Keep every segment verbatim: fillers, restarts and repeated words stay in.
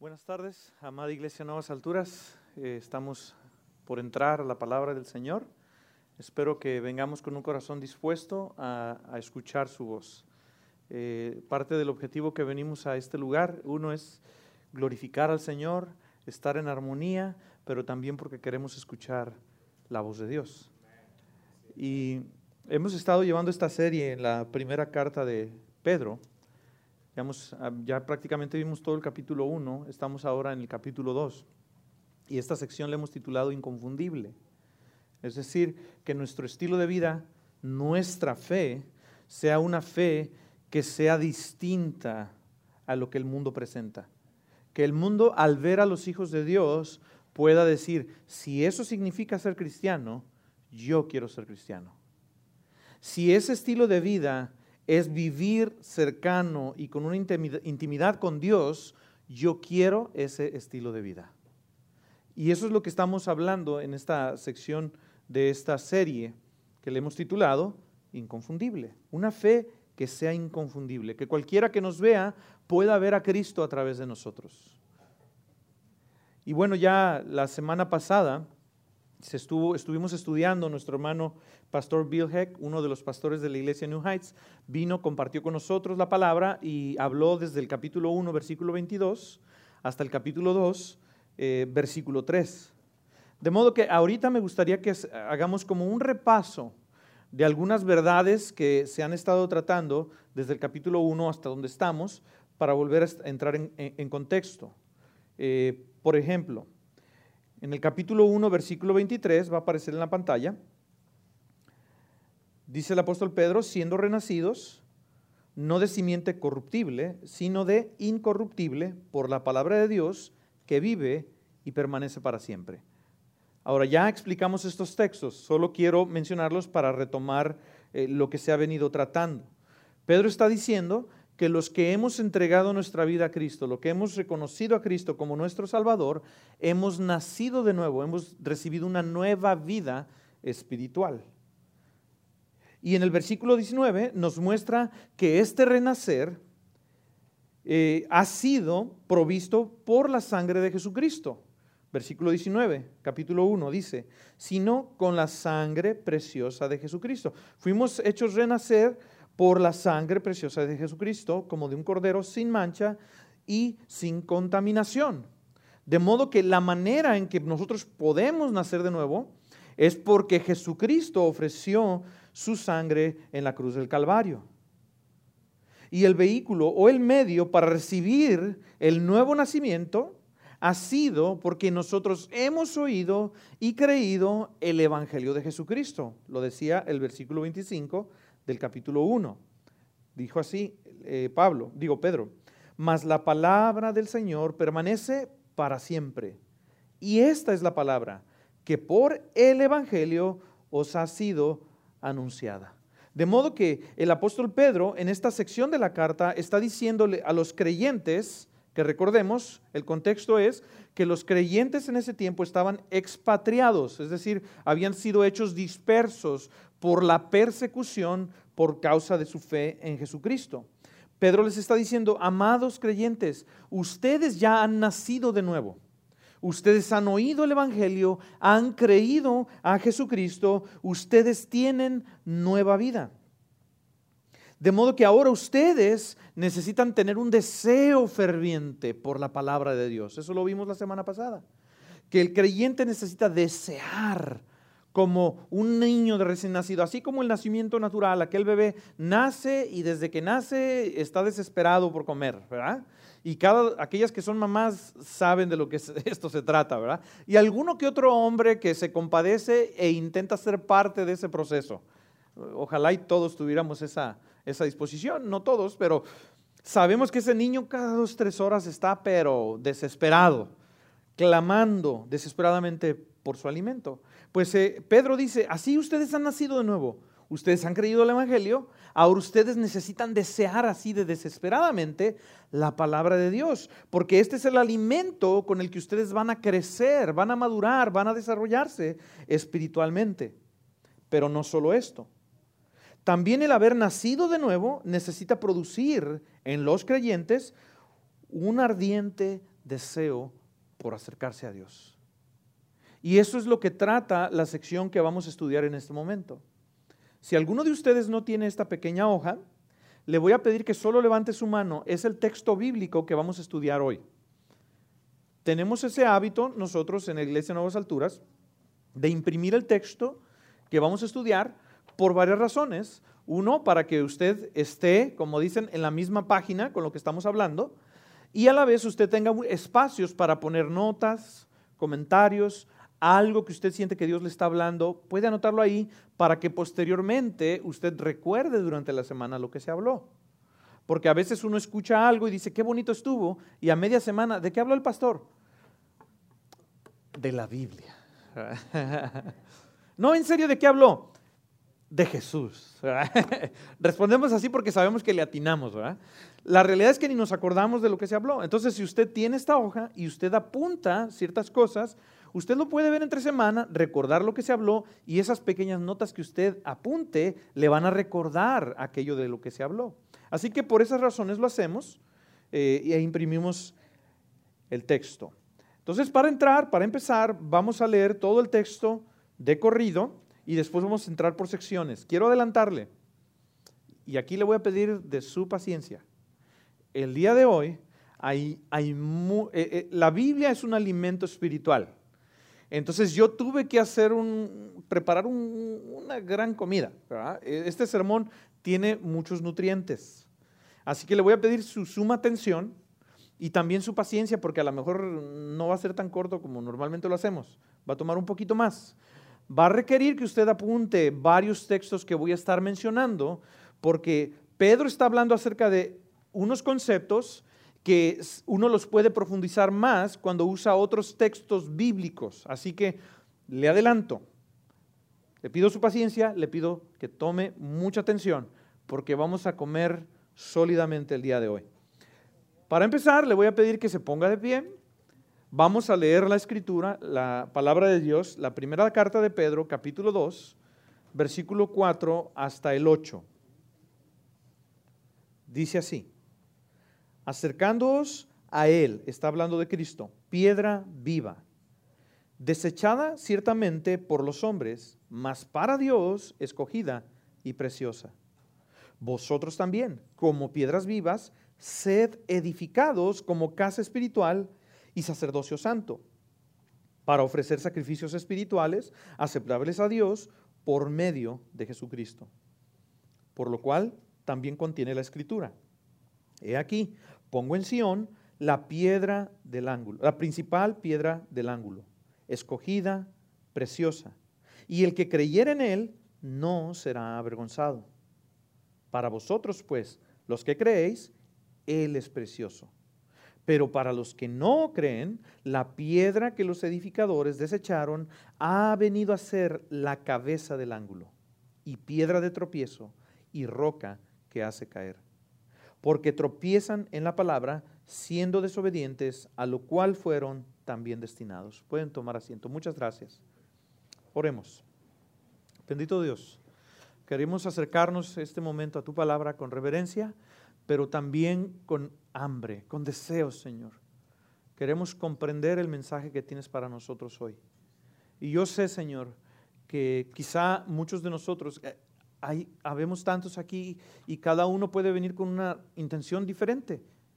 Buenas tardes, amada Iglesia Nuevas Alturas. Eh, estamos por entrar a la palabra del Señor. Espero que vengamos con un corazón dispuesto a, a escuchar su voz. Eh, parte del objetivo que venimos a este lugar, uno es glorificar al Señor, estar en armonía, pero también porque queremos escuchar la voz de Dios. Y hemos estado llevando esta serie en la primera carta de Pedro. Digamos, ya prácticamente vimos todo el capítulo uno, estamos ahora en el capítulo dos. Y esta sección le hemos titulado Inconfundible. Es decir, que nuestro estilo de vida, nuestra fe, sea una fe que sea distinta a lo que el mundo presenta. Que el mundo, al ver a los hijos de Dios, pueda decir, si eso significa ser cristiano, yo quiero ser cristiano. Si ese estilo de vida es vivir cercano y con una intimidad con Dios, yo quiero ese estilo de vida. Y eso es lo que estamos hablando en esta sección de esta serie que le hemos titulado Inconfundible. Una fe que sea inconfundible, que cualquiera que nos vea pueda ver a Cristo a través de nosotros. Y bueno, ya la semana pasada se estuvo, estuvimos estudiando, nuestro hermano Pastor Bill Heck, uno de los pastores de la iglesia New Heights, vino, compartió con nosotros la palabra y habló desde el capítulo uno, versículo veintidós, hasta el capítulo dos, eh, versículo tres. De modo que ahorita me gustaría que hagamos como un repaso de algunas verdades que se han estado tratando desde el capítulo uno hasta donde estamos, para volver a entrar en, en, en contexto. Eh, por ejemplo, en el capítulo uno, versículo veintitrés, va a aparecer en la pantalla, dice el apóstol Pedro, siendo renacidos, no de simiente corruptible, sino de incorruptible, por la palabra de Dios, que vive y permanece para siempre. Ahora, ya explicamos estos textos, solo quiero mencionarlos para retomar eh, lo que se ha venido tratando. Pedro está diciendo que los que hemos entregado nuestra vida a Cristo, lo que hemos reconocido a Cristo como nuestro Salvador, hemos nacido de nuevo, hemos recibido una nueva vida espiritual. Y en el versículo diecinueve nos muestra que este renacer eh, ha sido provisto por la sangre de Jesucristo. Versículo diecinueve, capítulo uno, dice, sino con la sangre preciosa de Jesucristo. Fuimos hechos renacer por la sangre preciosa de Jesucristo, como de un cordero sin mancha y sin contaminación. De modo que la manera en que nosotros podemos nacer de nuevo es porque Jesucristo ofreció su sangre en la cruz del Calvario. Y el vehículo o el medio para recibir el nuevo nacimiento ha sido porque nosotros hemos oído y creído el Evangelio de Jesucristo. Lo decía el versículo veinticinco del capítulo uno. Dijo así eh, Pablo, digo Pedro, mas la palabra del Señor permanece para siempre. Y esta es la palabra que por el Evangelio os ha sido anunciada. De modo que el apóstol Pedro en esta sección de la carta está diciéndole a los creyentes, que recordemos, el contexto es que los creyentes en ese tiempo estaban expatriados, es decir, habían sido hechos dispersos por la persecución por causa de su fe en Jesucristo. Pedro les está diciendo, amados creyentes, ustedes ya han nacido de nuevo. Ustedes han oído el Evangelio, han creído a Jesucristo, ustedes tienen nueva vida. De modo que ahora ustedes necesitan tener un deseo ferviente por la palabra de Dios. Eso lo vimos la semana pasada. Que el creyente necesita desear como un niño de recién nacido, así como el nacimiento natural, aquel bebé nace y desde que nace está desesperado por comer, ¿verdad? Y cada, aquellas que son mamás saben de lo que esto se trata, ¿verdad? Y alguno que otro hombre que se compadece e intenta ser parte de ese proceso. Ojalá y todos tuviéramos esa, esa disposición, no todos, pero sabemos que ese niño cada dos, tres horas está pero desesperado, clamando desesperadamente por su alimento. Pues eh, Pedro dice, así ustedes han nacido de nuevo, ustedes han creído el Evangelio, ahora ustedes necesitan desear así de desesperadamente la palabra de Dios, porque este es el alimento con el que ustedes van a crecer, van a madurar, van a desarrollarse espiritualmente. Pero no solo esto, también el haber nacido de nuevo necesita producir en los creyentes un ardiente deseo por acercarse a Dios. Y eso es lo que trata la sección que vamos a estudiar en este momento. Si alguno de ustedes no tiene esta pequeña hoja, le voy a pedir que solo levante su mano. Es el texto bíblico que vamos a estudiar hoy. Tenemos ese hábito nosotros en la Iglesia Nuevas Alturas de imprimir el texto que vamos a estudiar por varias razones. Uno, para que usted esté, como dicen, en la misma página con lo que estamos hablando, y a la vez usted tenga espacios para poner notas, comentarios, algo que usted siente que Dios le está hablando, puede anotarlo ahí para que posteriormente usted recuerde durante la semana lo que se habló. Porque a veces uno escucha algo y dice, qué bonito estuvo, y a media semana, ¿de qué habló el pastor? De la Biblia. No, en serio, ¿de qué habló? De Jesús. Respondemos así porque sabemos que le atinamos, ¿verdad? La realidad es que ni nos acordamos de lo que se habló. Entonces, si usted tiene esta hoja y usted apunta ciertas cosas, usted lo puede ver entre semana, recordar lo que se habló, y esas pequeñas notas que usted apunte le van a recordar aquello de lo que se habló. Así que por esas razones lo hacemos eh, e imprimimos el texto. Entonces, para entrar, para empezar, vamos a leer todo el texto de corrido y después vamos a entrar por secciones. Quiero adelantarle, y aquí le voy a pedir de su paciencia. El día de hoy, hay, hay mu- eh, eh, la Biblia es un alimento espiritual. Entonces yo tuve que hacer un, preparar un, una gran comida, ¿verdad? Este sermón tiene muchos nutrientes. Así que le voy a pedir su suma atención y también su paciencia, porque a lo mejor no va a ser tan corto como normalmente lo hacemos. Va a tomar un poquito más. Va a requerir que usted apunte varios textos que voy a estar mencionando, porque Pedro está hablando acerca de unos conceptos que uno los puede profundizar más cuando usa otros textos bíblicos. Así que le adelanto, le pido su paciencia, le pido que tome mucha atención, porque vamos a comer sólidamente el día de hoy. Para empezar, le voy a pedir que se ponga de pie. Vamos a leer la Escritura, la palabra de Dios, la primera carta de Pedro, capítulo dos, versículo cuatro hasta el ocho. Dice así: acercándoos a Él, está hablando de Cristo, piedra viva, desechada ciertamente por los hombres, mas para Dios escogida y preciosa. Vosotros también, como piedras vivas, sed edificados como casa espiritual y sacerdocio santo, para ofrecer sacrificios espirituales aceptables a Dios por medio de Jesucristo. Por lo cual también contiene la Escritura: he aquí, pongo en Sión la piedra del ángulo, la principal piedra del ángulo, escogida, preciosa, y el que creyere en él no será avergonzado. Para vosotros, pues, los que creéis, él es precioso. Pero para los que no creen, la piedra que los edificadores desecharon ha venido a ser la cabeza del ángulo, y piedra de tropiezo, y roca que hace caer. Porque tropiezan en la palabra, siendo desobedientes, a lo cual fueron también destinados. Pueden tomar asiento. Muchas gracias. Oremos. Bendito Dios, queremos acercarnos este momento a tu palabra con reverencia, pero también con hambre, con deseos, Señor. Queremos comprender el mensaje que tienes para nosotros hoy. Y yo sé, Señor, que quizá muchos de nosotros, hay, habemos tantos aquí y cada uno puede venir con una intención diferente.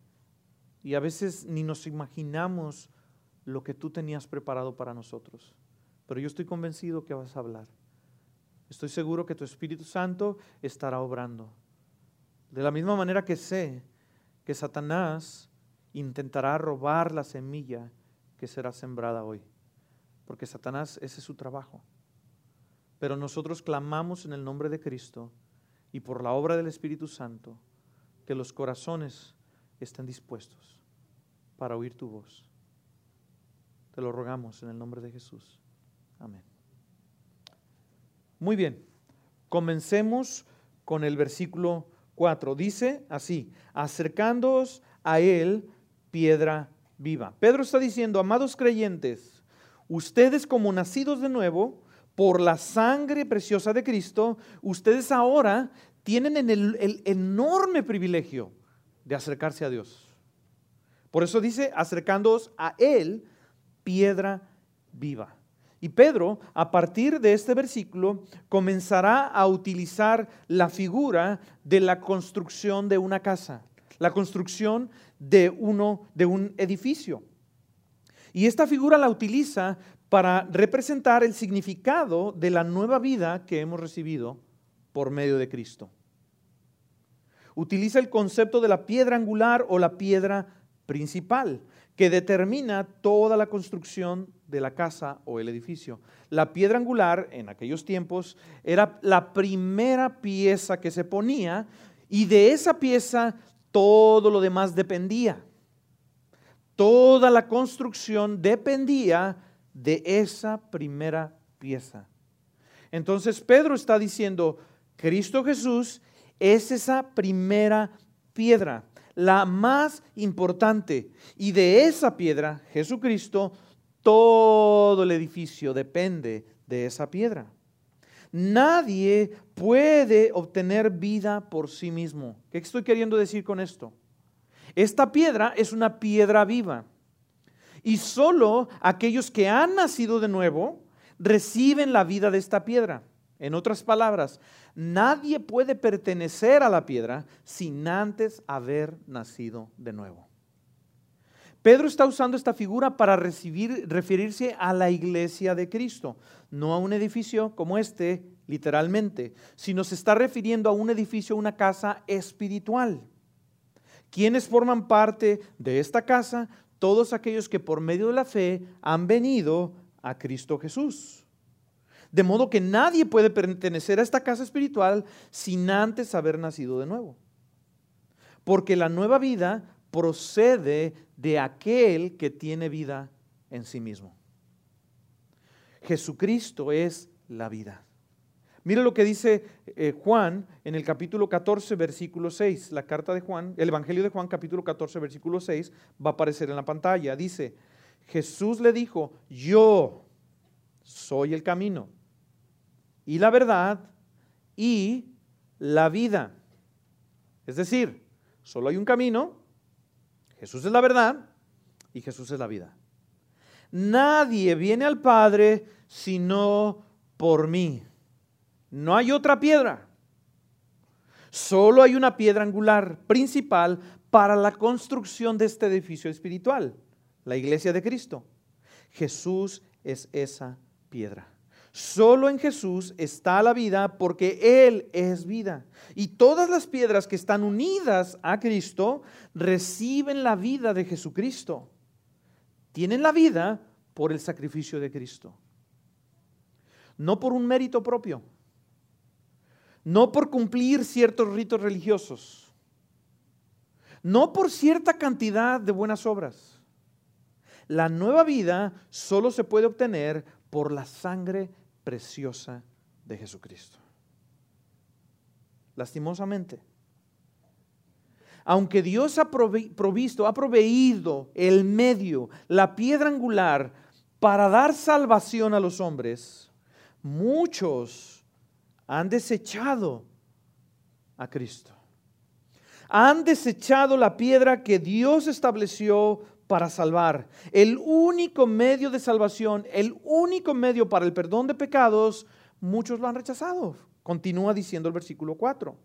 Y a veces ni nos imaginamos lo que tú tenías preparado para nosotros. Pero yo estoy convencido que vas a hablar. Estoy seguro que tu Espíritu Santo estará obrando. De la misma manera que sé que Satanás intentará robar la semilla que será sembrada hoy. Porque Satanás, ese es su trabajo. Pero nosotros clamamos en el nombre de Cristo y por la obra del Espíritu Santo que los corazones estén dispuestos para oír tu voz. Te lo rogamos en el nombre de Jesús. Amén. Muy bien, comencemos con el versículo cuatro. Dice así: acercándoos a él, piedra viva. Pedro está diciendo: amados creyentes, ustedes como nacidos de nuevo, por la sangre preciosa de Cristo, ustedes ahora tienen el, el enorme privilegio de acercarse a Dios. Por eso dice, acercándoos a Él, piedra viva. Y Pedro, a partir de este versículo, comenzará a utilizar la figura de la construcción de una casa, la construcción de, uno, de un edificio. Y esta figura la utiliza para representar el significado de la nueva vida que hemos recibido por medio de Cristo. Utiliza el concepto de la piedra angular o la piedra principal, que determina toda la construcción de la casa o el edificio. La piedra angular en aquellos tiempos era la primera pieza que se ponía y de esa pieza todo lo demás dependía. Toda la construcción dependía de esa primera pieza. Entonces Pedro está diciendo, Cristo Jesús es esa primera piedra, la más importante. Y de esa piedra, Jesucristo, todo el edificio depende de esa piedra. Nadie puede obtener vida por sí mismo. ¿Qué estoy queriendo decir con esto? Esta piedra es una piedra viva. Y solo aquellos que han nacido de nuevo reciben la vida de esta piedra. En otras palabras, nadie puede pertenecer a la piedra sin antes haber nacido de nuevo. Pedro está usando esta figura para recibir, referirse a la iglesia de Cristo, no a un edificio como este, literalmente, sino se está refiriendo a un edificio, una casa espiritual. ¿Quiénes forman parte de esta casa? Todos aquellos que por medio de la fe han venido a Cristo Jesús. De modo que nadie puede pertenecer a esta casa espiritual sin antes haber nacido de nuevo. Porque la nueva vida procede de aquel que tiene vida en sí mismo. Jesucristo es la vida. Mira lo que dice eh, Juan en el capítulo catorce, versículo seis. La carta de Juan, el Evangelio de Juan, capítulo catorce, versículo seis, va a aparecer en la pantalla. Dice, Jesús le dijo, yo soy el camino y la verdad y la vida. Es decir, solo hay un camino, Jesús es la verdad y Jesús es la vida. Nadie viene al Padre sino por mí. No hay otra piedra. Solo hay una piedra angular principal para la construcción de este edificio espiritual, la iglesia de Cristo. Jesús es esa piedra. Solo en Jesús está la vida porque Él es vida. Y todas las piedras que están unidas a Cristo reciben la vida de Jesucristo. Tienen la vida por el sacrificio de Cristo. No por un mérito propio. No por cumplir ciertos ritos religiosos. No por cierta cantidad de buenas obras. La nueva vida solo se puede obtener por la sangre preciosa de Jesucristo. Lastimosamente, aunque Dios ha provisto, ha proveído el medio, la piedra angular para dar salvación a los hombres, muchos han desechado a Cristo. Han desechado la piedra que Dios estableció para salvar. El único medio de salvación, el único medio para el perdón de pecados, muchos lo han rechazado. Continúa diciendo el versículo cuatro.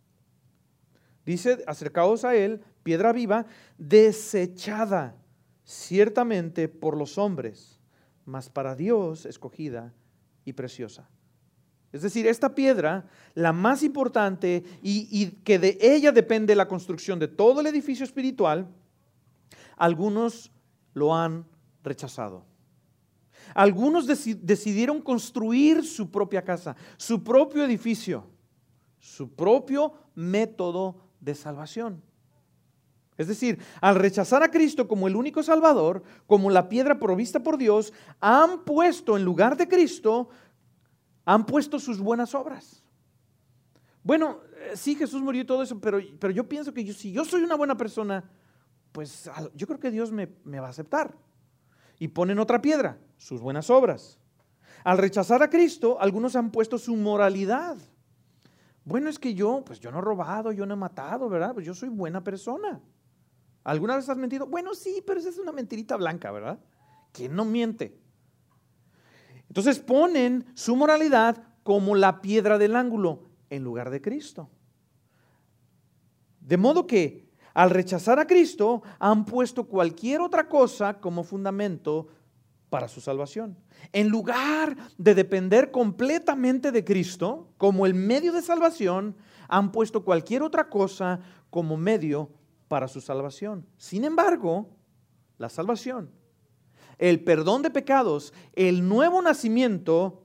Dice, acercaos a Él, piedra viva, desechada ciertamente por los hombres, mas para Dios escogida y preciosa. Es decir, esta piedra, la más importante y, y que de ella depende la construcción de todo el edificio espiritual, algunos lo han rechazado. Algunos deci- decidieron construir su propia casa, su propio edificio, su propio método de salvación. Es decir, al rechazar a Cristo como el único Salvador, como la piedra provista por Dios, han puesto en lugar de Cristo, han puesto sus buenas obras. Bueno, sí, Jesús murió y todo eso, pero, pero yo pienso que yo, si yo soy una buena persona, pues yo creo que Dios me, me va a aceptar. Y ponen otra piedra, sus buenas obras. Al rechazar a Cristo, algunos han puesto su moralidad. Bueno, es que yo, pues yo no he robado, yo no he matado, ¿verdad? Pues yo soy buena persona. ¿Alguna vez has mentido? Bueno, sí, pero esa es una mentirita blanca, ¿verdad? ¿Quién no miente? Entonces ponen su moralidad como la piedra del ángulo en lugar de Cristo. De modo que al rechazar a Cristo han puesto cualquier otra cosa como fundamento para su salvación. En lugar de depender completamente de Cristo como el medio de salvación, han puesto cualquier otra cosa como medio para su salvación. Sin embargo, la salvación, el perdón de pecados, el nuevo nacimiento,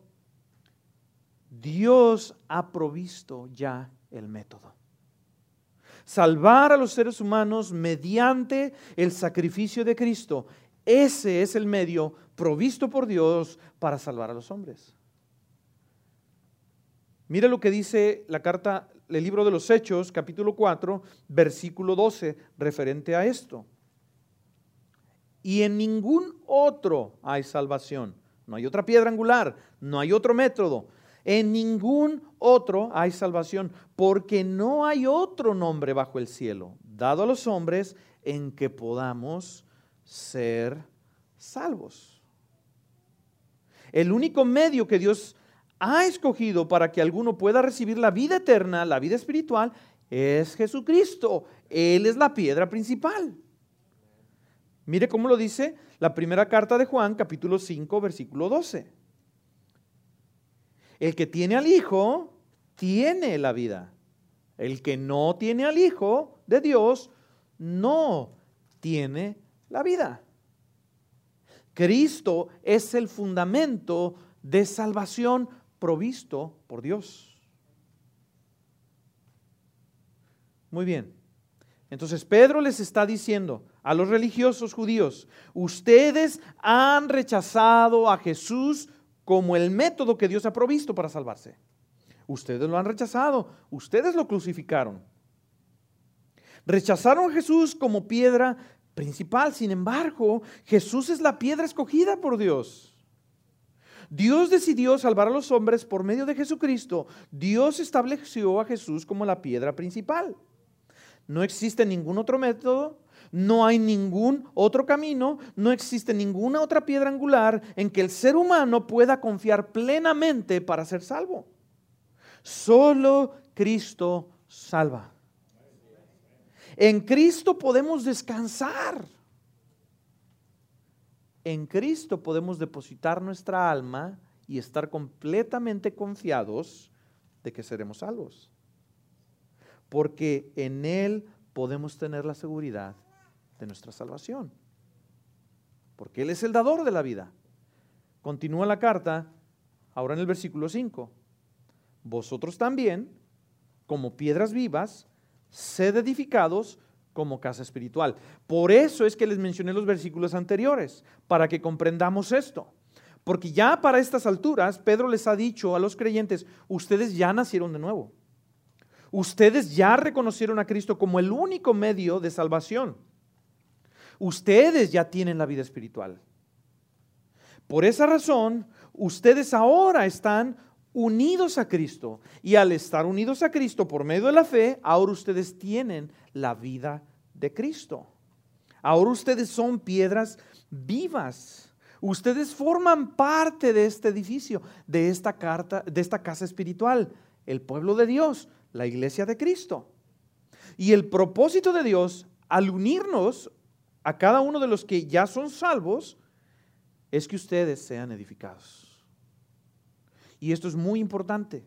Dios ha provisto ya el método. Salvar a los seres humanos mediante el sacrificio de Cristo. Ese es el medio provisto por Dios para salvar a los hombres. Mira lo que dice la carta, el libro de los Hechos, capítulo cuatro, versículo doce, referente a esto. Y en ningún otro hay salvación. No hay otra piedra angular, no hay otro método. En ningún otro hay salvación, porque no hay otro nombre bajo el cielo dado a los hombres en que podamos ser salvos. El único medio que Dios ha escogido para que alguno pueda recibir la vida eterna, la vida espiritual, es Jesucristo. Él es la piedra principal. Mire cómo lo dice la primera carta de Juan, capítulo cinco, versículo doce. El que tiene al Hijo, tiene la vida. El que no tiene al Hijo de Dios, no tiene la vida. Cristo es el fundamento de salvación provisto por Dios. Muy bien. Entonces Pedro les está diciendo a los religiosos judíos, ustedes han rechazado a Jesús como el método que Dios ha provisto para salvarse. Ustedes lo han rechazado, ustedes lo crucificaron. Rechazaron a Jesús como piedra principal, sin embargo, Jesús es la piedra escogida por Dios. Dios decidió salvar a los hombres por medio de Jesucristo. Dios estableció a Jesús como la piedra principal. No existe ningún otro método, no hay ningún otro camino, no existe ninguna otra piedra angular en que el ser humano pueda confiar plenamente para ser salvo. Solo Cristo salva. En Cristo podemos descansar. En Cristo podemos depositar nuestra alma y estar completamente confiados de que seremos salvos. Porque en Él podemos tener la seguridad de nuestra salvación. Porque Él es el dador de la vida. Continúa la carta, ahora en el versículo cinco. Vosotros también, como piedras vivas, sed edificados como casa espiritual. Por eso es que les mencioné los versículos anteriores, para que comprendamos esto. Porque ya para estas alturas, Pedro les ha dicho a los creyentes, ustedes ya nacieron de nuevo. Ustedes ya reconocieron a Cristo como el único medio de salvación. Ustedes ya tienen la vida espiritual. Por esa razón, ustedes ahora están unidos a Cristo. Y al estar unidos a Cristo por medio de la fe, ahora ustedes tienen la vida de Cristo. Ahora ustedes son piedras vivas. Ustedes forman parte de este edificio, de esta, carta, de esta casa espiritual, el pueblo de Dios, la iglesia de Cristo. Y el propósito de Dios al unirnos a cada uno de los que ya son salvos es que ustedes sean edificados. Y esto es muy importante,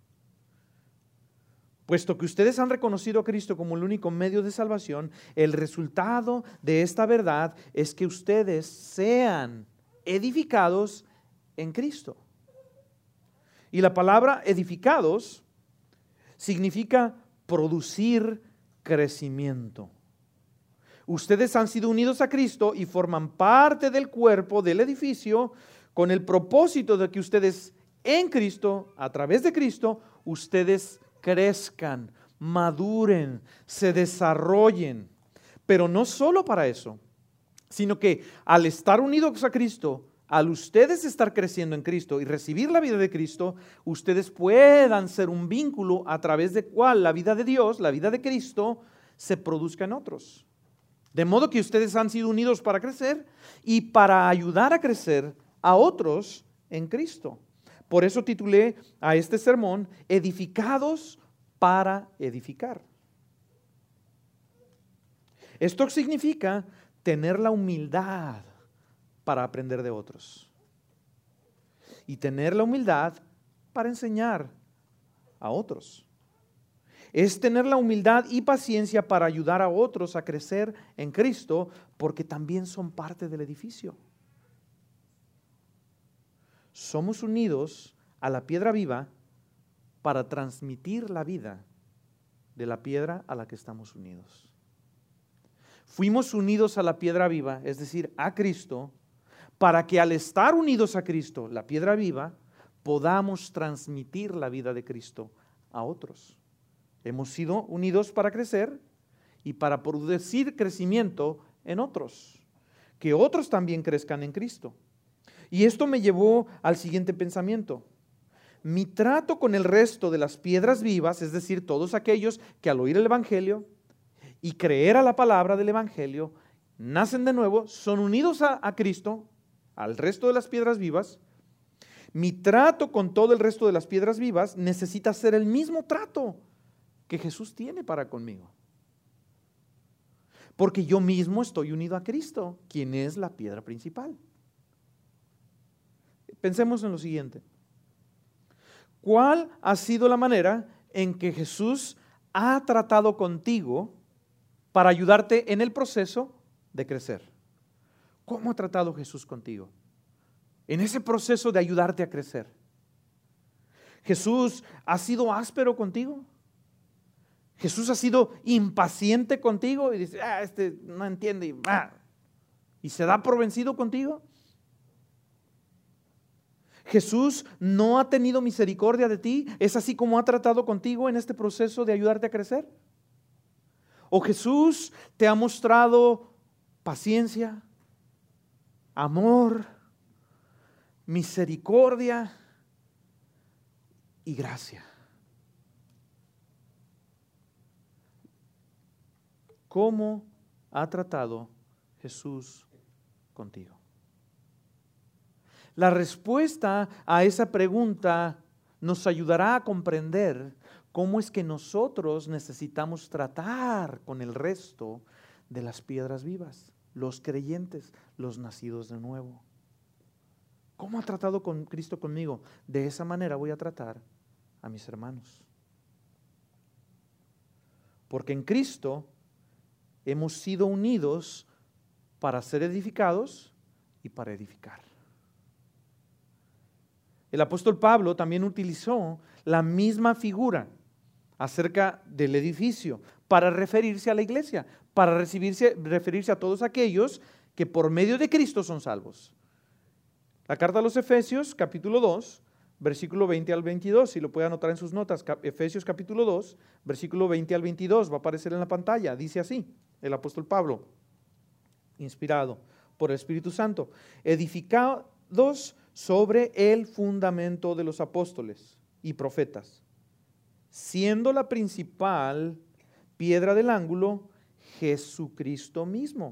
puesto que ustedes han reconocido a Cristo como el único medio de salvación. El resultado de esta verdad es que ustedes sean edificados en Cristo. Y la palabra edificados significa producir crecimiento. Ustedes han sido unidos a Cristo y forman parte del cuerpo del edificio con el propósito de que ustedes en Cristo, a través de Cristo, ustedes crezcan, maduren, se desarrollen. Pero no solo para eso, sino que al estar unidos a Cristo, al ustedes estar creciendo en Cristo y recibir la vida de Cristo, ustedes puedan ser un vínculo a través del cual la vida de Dios, la vida de Cristo, se produzca en otros. De modo que ustedes han sido unidos para crecer y para ayudar a crecer a otros en Cristo. Por eso titulé a este sermón, Edificados para edificar. Esto significa tener la humildad para aprender de otros y tener la humildad para enseñar a otros. Es tener la humildad y paciencia para ayudar a otros a crecer en Cristo, porque también son parte del edificio. Somos unidos a la piedra viva para transmitir la vida de la piedra a la que estamos unidos. Fuimos unidos a la piedra viva, es decir, a Cristo, para que al estar unidos a Cristo, la piedra viva, podamos transmitir la vida de Cristo a otros. Hemos sido unidos para crecer y para producir crecimiento en otros, que otros también crezcan en Cristo. Y esto me llevó al siguiente pensamiento. Mi trato con el resto de las piedras vivas, es decir, todos aquellos que al oír el Evangelio y creer a la palabra del Evangelio, nacen de nuevo, son unidos a, a Cristo, al resto de las piedras vivas. Mi trato con todo el resto de las piedras vivas necesita ser el mismo trato que Jesús tiene para conmigo. Porque yo mismo estoy unido a Cristo, quien es la piedra principal. Pensemos en lo siguiente. ¿Cuál ha sido la manera en que Jesús ha tratado contigo para ayudarte en el proceso de crecer? ¿Cómo ha tratado Jesús contigo en ese proceso de ayudarte a crecer? ¿Jesús ha sido áspero contigo? ¿Jesús ha sido impaciente contigo y dice, ah, este no entiende y, ah, y se da por vencido contigo? ¿Jesús no ha tenido misericordia de ti? ¿Es así como ha tratado contigo en este proceso de ayudarte a crecer? ¿O Jesús te ha mostrado paciencia, amor, misericordia y gracia? ¿Cómo ha tratado Jesús contigo? La respuesta a esa pregunta nos ayudará a comprender cómo es que nosotros necesitamos tratar con el resto de las piedras vivas, los creyentes, los nacidos de nuevo. ¿Cómo ha tratado con Cristo conmigo? De esa manera voy a tratar a mis hermanos. Porque en Cristo hemos sido unidos para ser edificados y para edificar. El apóstol Pablo también utilizó la misma figura acerca del edificio para referirse a la iglesia, para recibirse, referirse a todos aquellos que por medio de Cristo son salvos. La carta a los Efesios, capítulo dos, versículo veinte al veintidós, si lo puede anotar en sus notas, Efesios capítulo dos, versículo veinte al veintidós, va a aparecer en la pantalla, dice así, el apóstol Pablo, inspirado por el Espíritu Santo, edificados sobre el fundamento de los apóstoles y profetas, siendo la principal piedra del ángulo Jesucristo mismo,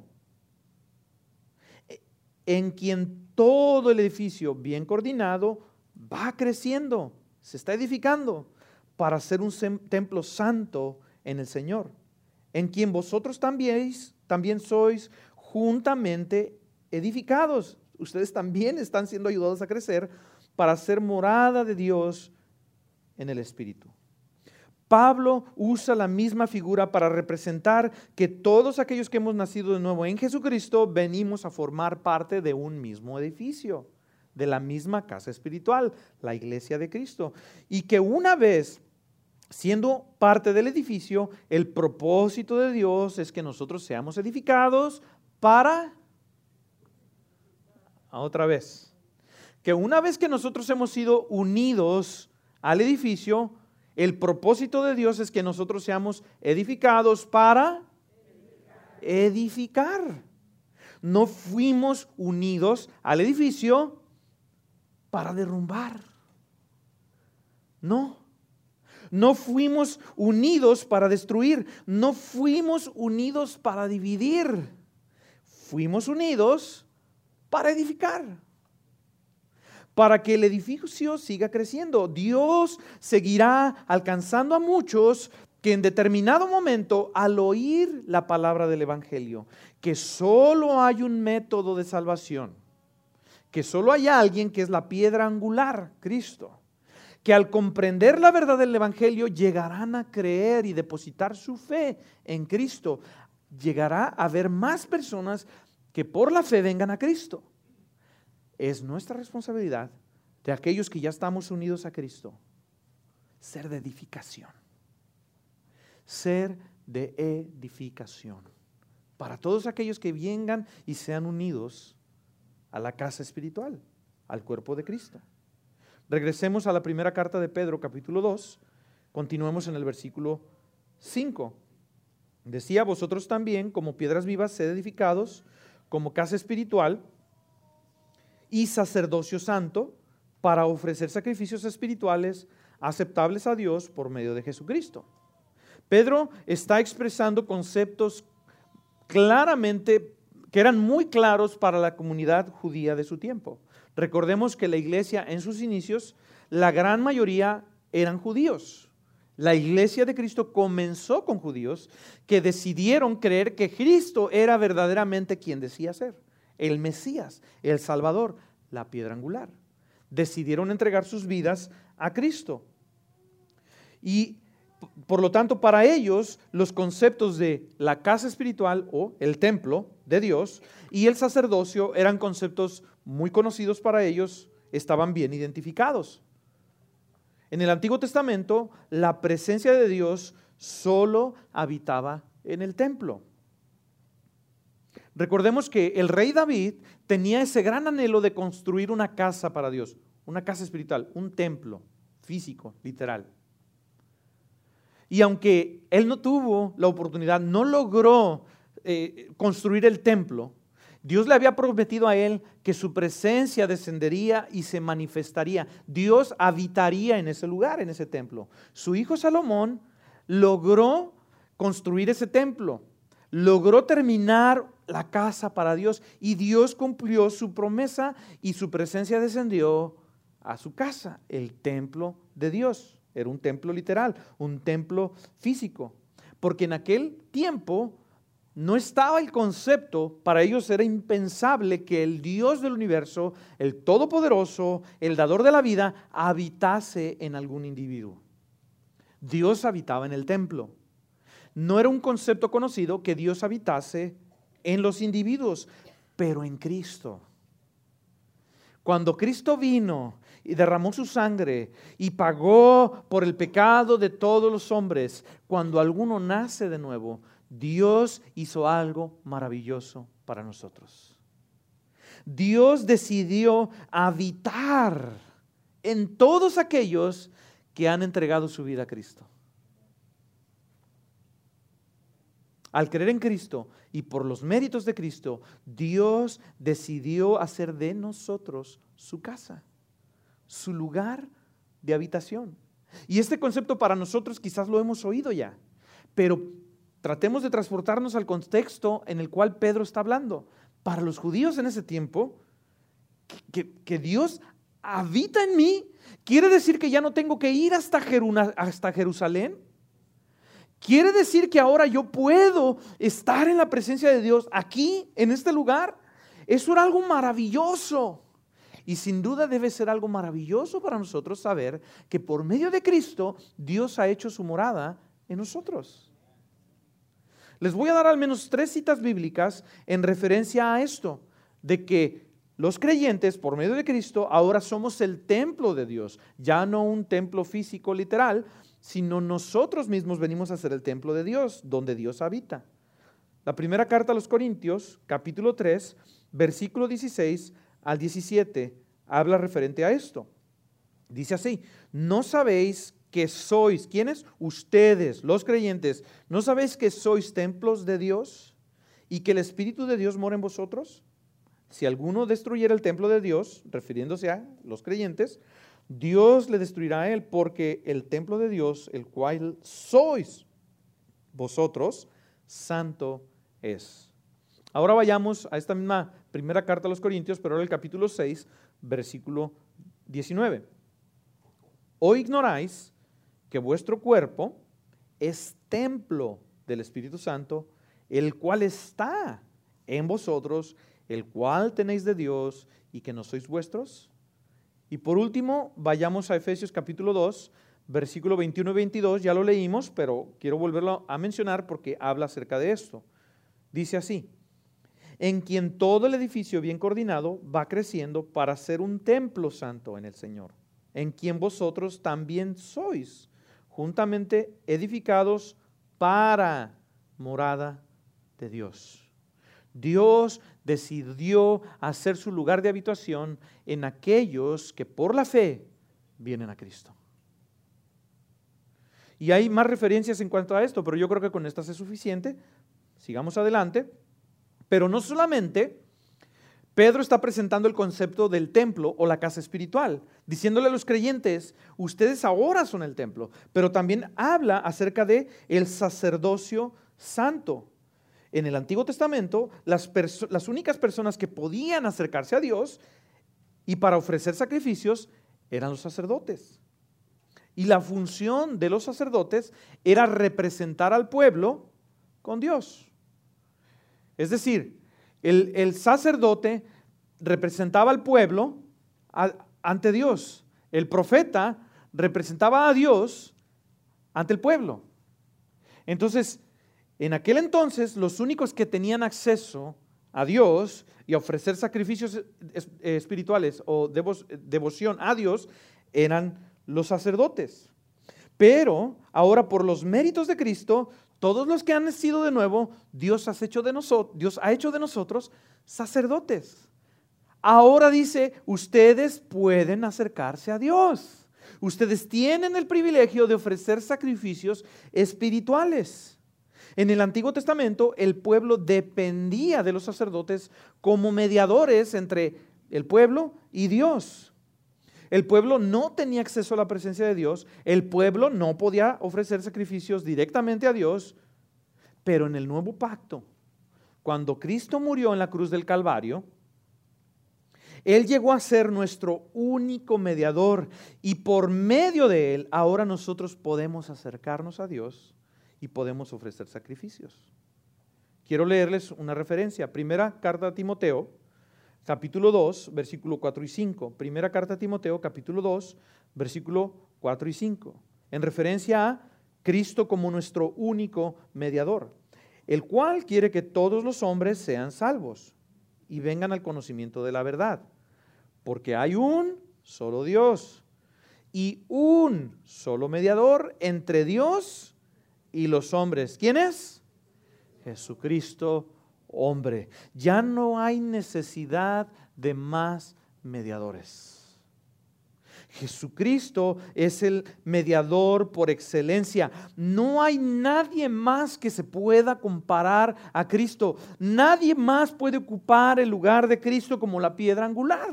en quien todo el edificio bien coordinado va creciendo, se está edificando para ser un templo santo en el Señor, en quien vosotros también, también sois juntamente edificados. Ustedes también están siendo ayudados a crecer para ser morada de Dios en el Espíritu. Pablo usa la misma figura para representar que todos aquellos que hemos nacido de nuevo en Jesucristo venimos a formar parte de un mismo edificio, de la misma casa espiritual, la iglesia de Cristo. Y que una vez siendo parte del edificio, el propósito de Dios es que nosotros seamos edificados para... Otra vez, que una vez que nosotros hemos sido unidos al edificio, el propósito de Dios es que nosotros seamos edificados para edificar. edificar. No fuimos unidos al edificio para derrumbar. No. No fuimos unidos para destruir, no fuimos unidos para dividir, fuimos unidos para edificar, para que el edificio siga creciendo. Dios seguirá alcanzando a muchos que en determinado momento, al oír la palabra del Evangelio, que solo hay un método de salvación, que solo hay alguien que es la piedra angular, Cristo, que al comprender la verdad del Evangelio llegarán a creer y depositar su fe en Cristo. Llegará a haber más personas que por la fe vengan a Cristo. Es nuestra responsabilidad, de aquellos que ya estamos unidos a Cristo, ser de edificación. Ser de edificación. Para todos aquellos que vengan y sean unidos a la casa espiritual, al cuerpo de Cristo. Regresemos a la primera carta de Pedro, capítulo dos. Continuemos en el versículo cinco. Decía: vosotros también, como piedras vivas, sed edificados como casa espiritual y sacerdocio santo, para ofrecer sacrificios espirituales aceptables a Dios por medio de Jesucristo. Pedro está expresando conceptos claramente, que eran muy claros para la comunidad judía de su tiempo. Recordemos que la iglesia en sus inicios, la gran mayoría eran judíos. La iglesia de Cristo comenzó con judíos que decidieron creer que Cristo era verdaderamente quien decía ser, el Mesías, el Salvador, la piedra angular. Decidieron entregar sus vidas a Cristo. Y por lo tanto, para ellos, los conceptos de la casa espiritual o el templo de Dios y el sacerdocio eran conceptos muy conocidos para ellos, estaban bien identificados. En el Antiguo Testamento, la presencia de Dios solo habitaba en el templo. Recordemos que el rey David tenía ese gran anhelo de construir una casa para Dios, una casa espiritual, un templo físico, literal. Y aunque él no tuvo la oportunidad, no logró eh, construir el templo, Dios le había prometido a él que su presencia descendería y se manifestaría. Dios habitaría en ese lugar, en ese templo. Su hijo Salomón logró construir ese templo, logró terminar la casa para Dios y Dios cumplió su promesa y su presencia descendió a su casa, el templo de Dios. Era un templo literal, un templo físico, porque en aquel tiempo no estaba el concepto, para ellos era impensable que el Dios del universo, el Todopoderoso, el dador de la vida, habitase en algún individuo. Dios habitaba en el templo. No era un concepto conocido que Dios habitase en los individuos, pero en Cristo. Cuando Cristo vino y derramó su sangre y pagó por el pecado de todos los hombres, cuando alguno nace de nuevo, Dios hizo algo maravilloso para nosotros. Dios decidió habitar en todos aquellos que han entregado su vida a Cristo. Al creer en Cristo y por los méritos de Cristo, Dios decidió hacer de nosotros su casa, su lugar de habitación. Y este concepto para nosotros quizás lo hemos oído ya, pero tratemos de transportarnos al contexto en el cual Pedro está hablando. Para los judíos en ese tiempo, que, que Dios habita en mí, quiere decir que ya no tengo que ir hasta, Jeruna, hasta Jerusalén. Quiere decir que ahora yo puedo estar en la presencia de Dios aquí, en este lugar. Eso era algo maravilloso. Y sin duda debe ser algo maravilloso para nosotros saber que por medio de Cristo Dios ha hecho su morada en nosotros. Les voy a dar al menos tres citas bíblicas en referencia a esto, de que los creyentes por medio de Cristo ahora somos el templo de Dios, ya no un templo físico literal, sino nosotros mismos venimos a ser el templo de Dios, donde Dios habita. La primera carta a los Corintios, capítulo tres, versículo dieciséis al diecisiete, habla referente a esto. Dice así: ¿no sabéis que sois, ¿quiénes? Ustedes, los creyentes, ¿no sabéis que sois templos de Dios y que el Espíritu de Dios mora en vosotros? Si alguno destruyera el templo de Dios, refiriéndose a los creyentes, Dios le destruirá a él, porque el templo de Dios, el cual sois vosotros, santo es. Ahora vayamos a esta misma primera carta a los Corintios, pero ahora el capítulo seis, versículo diecinueve. ¿O ignoráis que vuestro cuerpo es templo del Espíritu Santo, el cual está en vosotros, el cual tenéis de Dios, y que no sois vuestros? Y por último, vayamos a Efesios capítulo dos, versículo veintiuno y veintidós. Ya lo leímos, pero quiero volverlo a mencionar porque habla acerca de esto. Dice así: en quien todo el edificio bien coordinado va creciendo para ser un templo santo en el Señor, en quien vosotros también sois juntamente edificados para morada de Dios. Dios decidió hacer su lugar de habitación en aquellos que por la fe vienen a Cristo. Y hay más referencias en cuanto a esto, pero yo creo que con estas es suficiente. Sigamos adelante. Pero no solamente Pedro está presentando el concepto del templo o la casa espiritual, diciéndole a los creyentes, ustedes ahora son el templo, pero también habla acerca de el sacerdocio santo. En el Antiguo Testamento, las, perso- las únicas personas que podían acercarse a Dios y para ofrecer sacrificios eran los sacerdotes. Y la función de los sacerdotes era representar al pueblo con Dios. Es decir, el, el sacerdote representaba al pueblo a, ante Dios. El profeta representaba a Dios ante el pueblo. Entonces, en aquel entonces, los únicos que tenían acceso a Dios y a ofrecer sacrificios espirituales o devo, devoción a Dios eran los sacerdotes. Pero ahora, por los méritos de Cristo, todos los que han nacido de nuevo, Dios, has hecho de nosotros, Dios ha hecho de nosotros sacerdotes. Ahora dice, ustedes pueden acercarse a Dios. Ustedes tienen el privilegio de ofrecer sacrificios espirituales. En el Antiguo Testamento, el pueblo dependía de los sacerdotes como mediadores entre el pueblo y Dios. El pueblo no tenía acceso a la presencia de Dios, el pueblo no podía ofrecer sacrificios directamente a Dios, pero en el nuevo pacto, cuando Cristo murió en la cruz del Calvario, Él llegó a ser nuestro único mediador y por medio de Él ahora nosotros podemos acercarnos a Dios y podemos ofrecer sacrificios. Quiero leerles una referencia. Primera carta a Timoteo, capítulo dos, versículo cuatro y cinco. Primera carta a Timoteo, capítulo dos, versículo cuatro y cinco. En referencia a Cristo como nuestro único mediador, el cual quiere que todos los hombres sean salvos y vengan al conocimiento de la verdad. Porque hay un solo Dios y un solo mediador entre Dios y los hombres. ¿Quién es? Jesucristo, hombre. Ya no hay necesidad de más mediadores. Jesucristo es el mediador por excelencia. No hay nadie más que se pueda comparar a Cristo. Nadie más puede ocupar el lugar de Cristo como la piedra angular.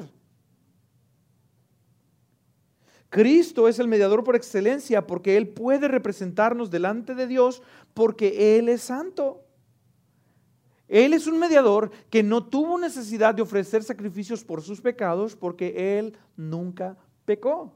Cristo es el mediador por excelencia porque Él puede representarnos delante de Dios porque Él es santo. Él es un mediador que no tuvo necesidad de ofrecer sacrificios por sus pecados porque Él nunca pecó.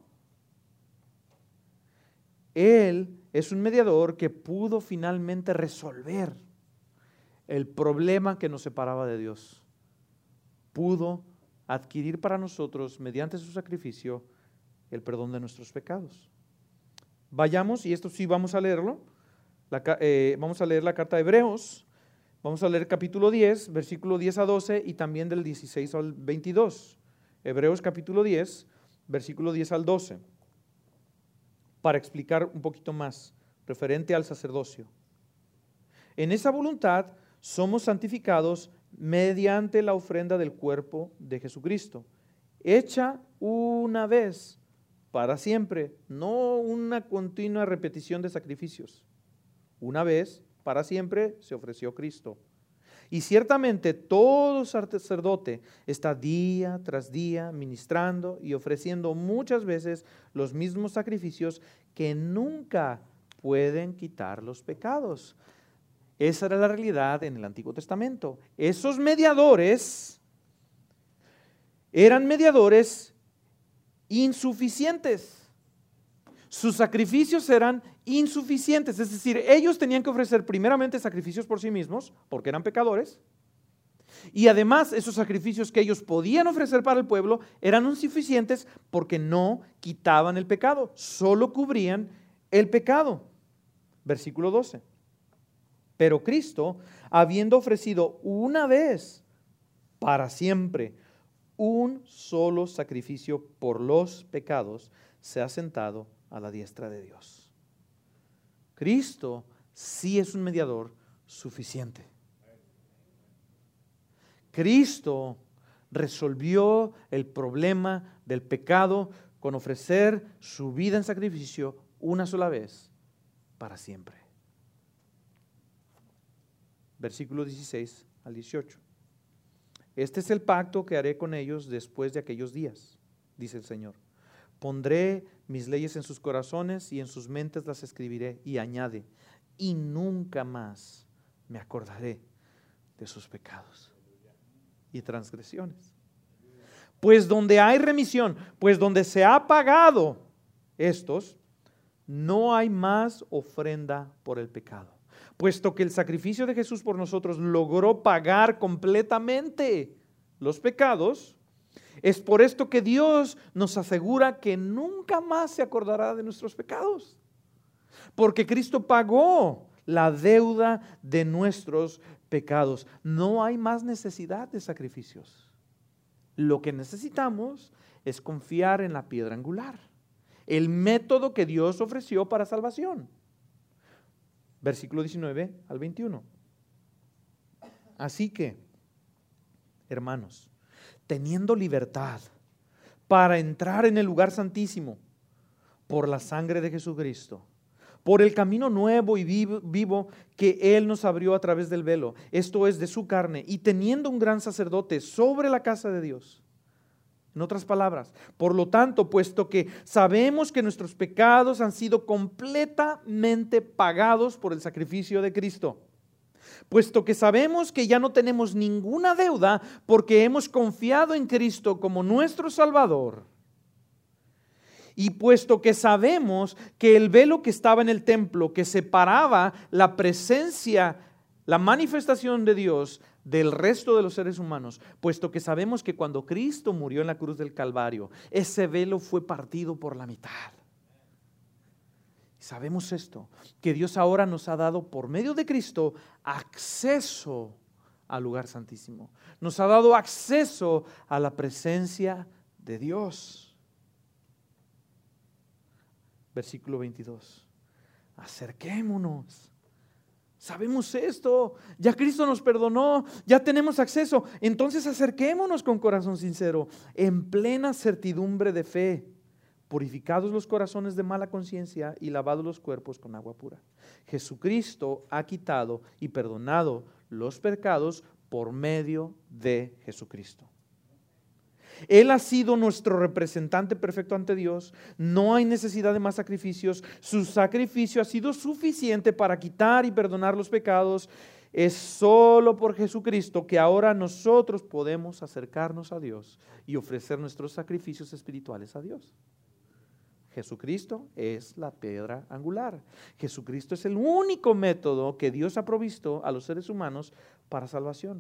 Él es un mediador que pudo finalmente resolver el problema que nos separaba de Dios. Pudo adquirir para nosotros, mediante su sacrificio, el perdón de nuestros pecados. Vayamos, y esto sí vamos a leerlo, la, eh, vamos a leer la carta de Hebreos, vamos a leer capítulo diez, versículo diez a doce y también del dieciséis al veintidós. Hebreos capítulo diez, versículo diez al doce, para explicar un poquito más referente al sacerdocio. En esa voluntad somos santificados mediante la ofrenda del cuerpo de Jesucristo, hecha una vez para siempre, no una continua repetición de sacrificios. Una vez, para siempre, se ofreció Cristo. Y ciertamente todo sacerdote está día tras día ministrando y ofreciendo muchas veces los mismos sacrificios que nunca pueden quitar los pecados. Esa era la realidad en el Antiguo Testamento. Esos mediadores eran mediadores insuficientes. Sus sacrificios eran insuficientes, es decir, ellos tenían que ofrecer primeramente sacrificios por sí mismos, porque eran pecadores, y además esos sacrificios que ellos podían ofrecer para el pueblo eran insuficientes porque no quitaban el pecado, solo cubrían el pecado. Versículo doce. Pero Cristo, habiendo ofrecido una vez para siempre un solo sacrificio por los pecados, se ha sentado a la diestra de Dios. Cristo sí es un mediador suficiente. Cristo resolvió el problema del pecado con ofrecer su vida en sacrificio una sola vez para siempre. Versículo dieciséis al dieciocho. Este es el pacto que haré con ellos después de aquellos días, dice el Señor. Pondré mis leyes en sus corazones y en sus mentes las escribiré. Y añade, y nunca más me acordaré de sus pecados y transgresiones. Pues donde hay remisión, pues donde se ha pagado estos, no hay más ofrenda por el pecado. Puesto que el sacrificio de Jesús por nosotros logró pagar completamente los pecados, es por esto que Dios nos asegura que nunca más se acordará de nuestros pecados. Porque Cristo pagó la deuda de nuestros pecados. No hay más necesidad de sacrificios. Lo que necesitamos es confiar en la piedra angular, el método que Dios ofreció para salvación. Versículo diecinueve al veintiuno. Así que, hermanos, teniendo libertad para entrar en el lugar santísimo por la sangre de Jesucristo, por el camino nuevo y vivo, vivo que Él nos abrió a través del velo, esto es de su carne, y teniendo un gran sacerdote sobre la casa de Dios. En otras palabras, por lo tanto, puesto que sabemos que nuestros pecados han sido completamente pagados por el sacrificio de Cristo, puesto que sabemos que ya no tenemos ninguna deuda porque hemos confiado en Cristo como nuestro Salvador, y puesto que sabemos que el velo que estaba en el templo, que separaba la presencia, la manifestación de Dios del resto de los seres humanos, puesto que sabemos que cuando Cristo murió en la cruz del Calvario, ese velo fue partido por la mitad. Sabemos esto, que Dios ahora nos ha dado por medio de Cristo acceso al lugar santísimo. Nos ha dado acceso a la presencia de Dios. Versículo veintidós. Acerquémonos. Sabemos esto, ya Cristo nos perdonó, ya tenemos acceso. Entonces acerquémonos con corazón sincero, en plena certidumbre de fe, purificados los corazones de mala conciencia y lavados los cuerpos con agua pura. Jesucristo ha quitado y perdonado los pecados por medio de Jesucristo. Él ha sido nuestro representante perfecto ante Dios. No hay necesidad de más sacrificios. Su sacrificio ha sido suficiente para quitar y perdonar los pecados. Es solo por Jesucristo que ahora nosotros podemos acercarnos a Dios y ofrecer nuestros sacrificios espirituales a Dios. Jesucristo es la piedra angular. Jesucristo es el único método que Dios ha provisto a los seres humanos para salvación.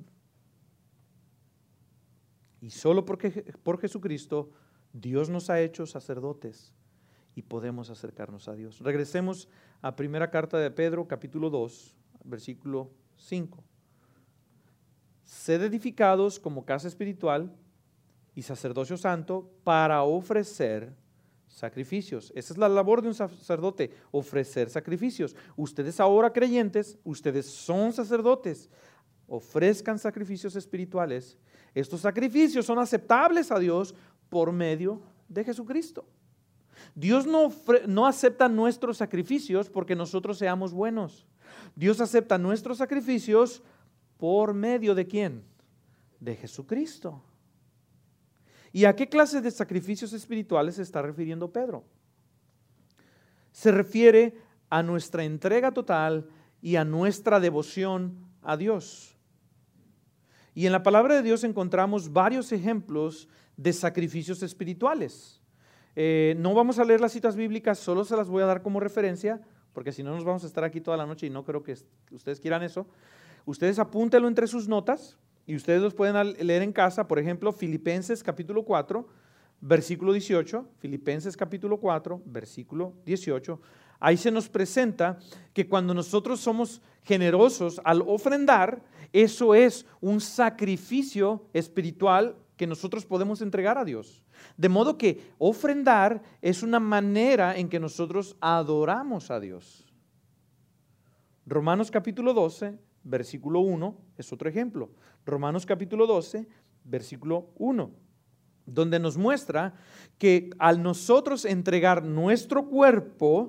Y solo porque, por Jesucristo Dios nos ha hecho sacerdotes y podemos acercarnos a Dios. Regresemos a primera carta de Pedro, capítulo dos, versículo cinco. Sed edificados como casa espiritual y sacerdocio santo para ofrecer sacrificios. Esa es la labor de un sacerdote, ofrecer sacrificios. Ustedes ahora creyentes, ustedes son sacerdotes. Ofrezcan sacrificios espirituales. Estos sacrificios son aceptables a Dios por medio de Jesucristo. Dios no, no acepta nuestros sacrificios porque nosotros seamos buenos. Dios acepta nuestros sacrificios ¿Por medio de quién? De Jesucristo. ¿Y a qué clase de sacrificios espirituales se está refiriendo Pedro? Se refiere a nuestra entrega total y a nuestra devoción a Dios. Y en la palabra de Dios encontramos varios ejemplos de sacrificios espirituales. Eh, no vamos a leer las citas bíblicas, solo se las voy a dar como referencia, porque si no nos vamos a estar aquí toda la noche y no creo que ustedes quieran eso. Ustedes apúntenlo entre sus notas y ustedes los pueden leer en casa. Por ejemplo, Filipenses capítulo cuatro, versículo dieciocho. Filipenses capítulo cuatro, versículo dieciocho. Ahí se nos presenta que cuando nosotros somos generosos al ofrendar, eso es un sacrificio espiritual que nosotros podemos entregar a Dios. De modo que ofrendar es una manera en que nosotros adoramos a Dios. Romanos capítulo doce, versículo uno es otro ejemplo. Romanos capítulo doce, versículo uno, donde nos muestra que al nosotros entregar nuestro cuerpo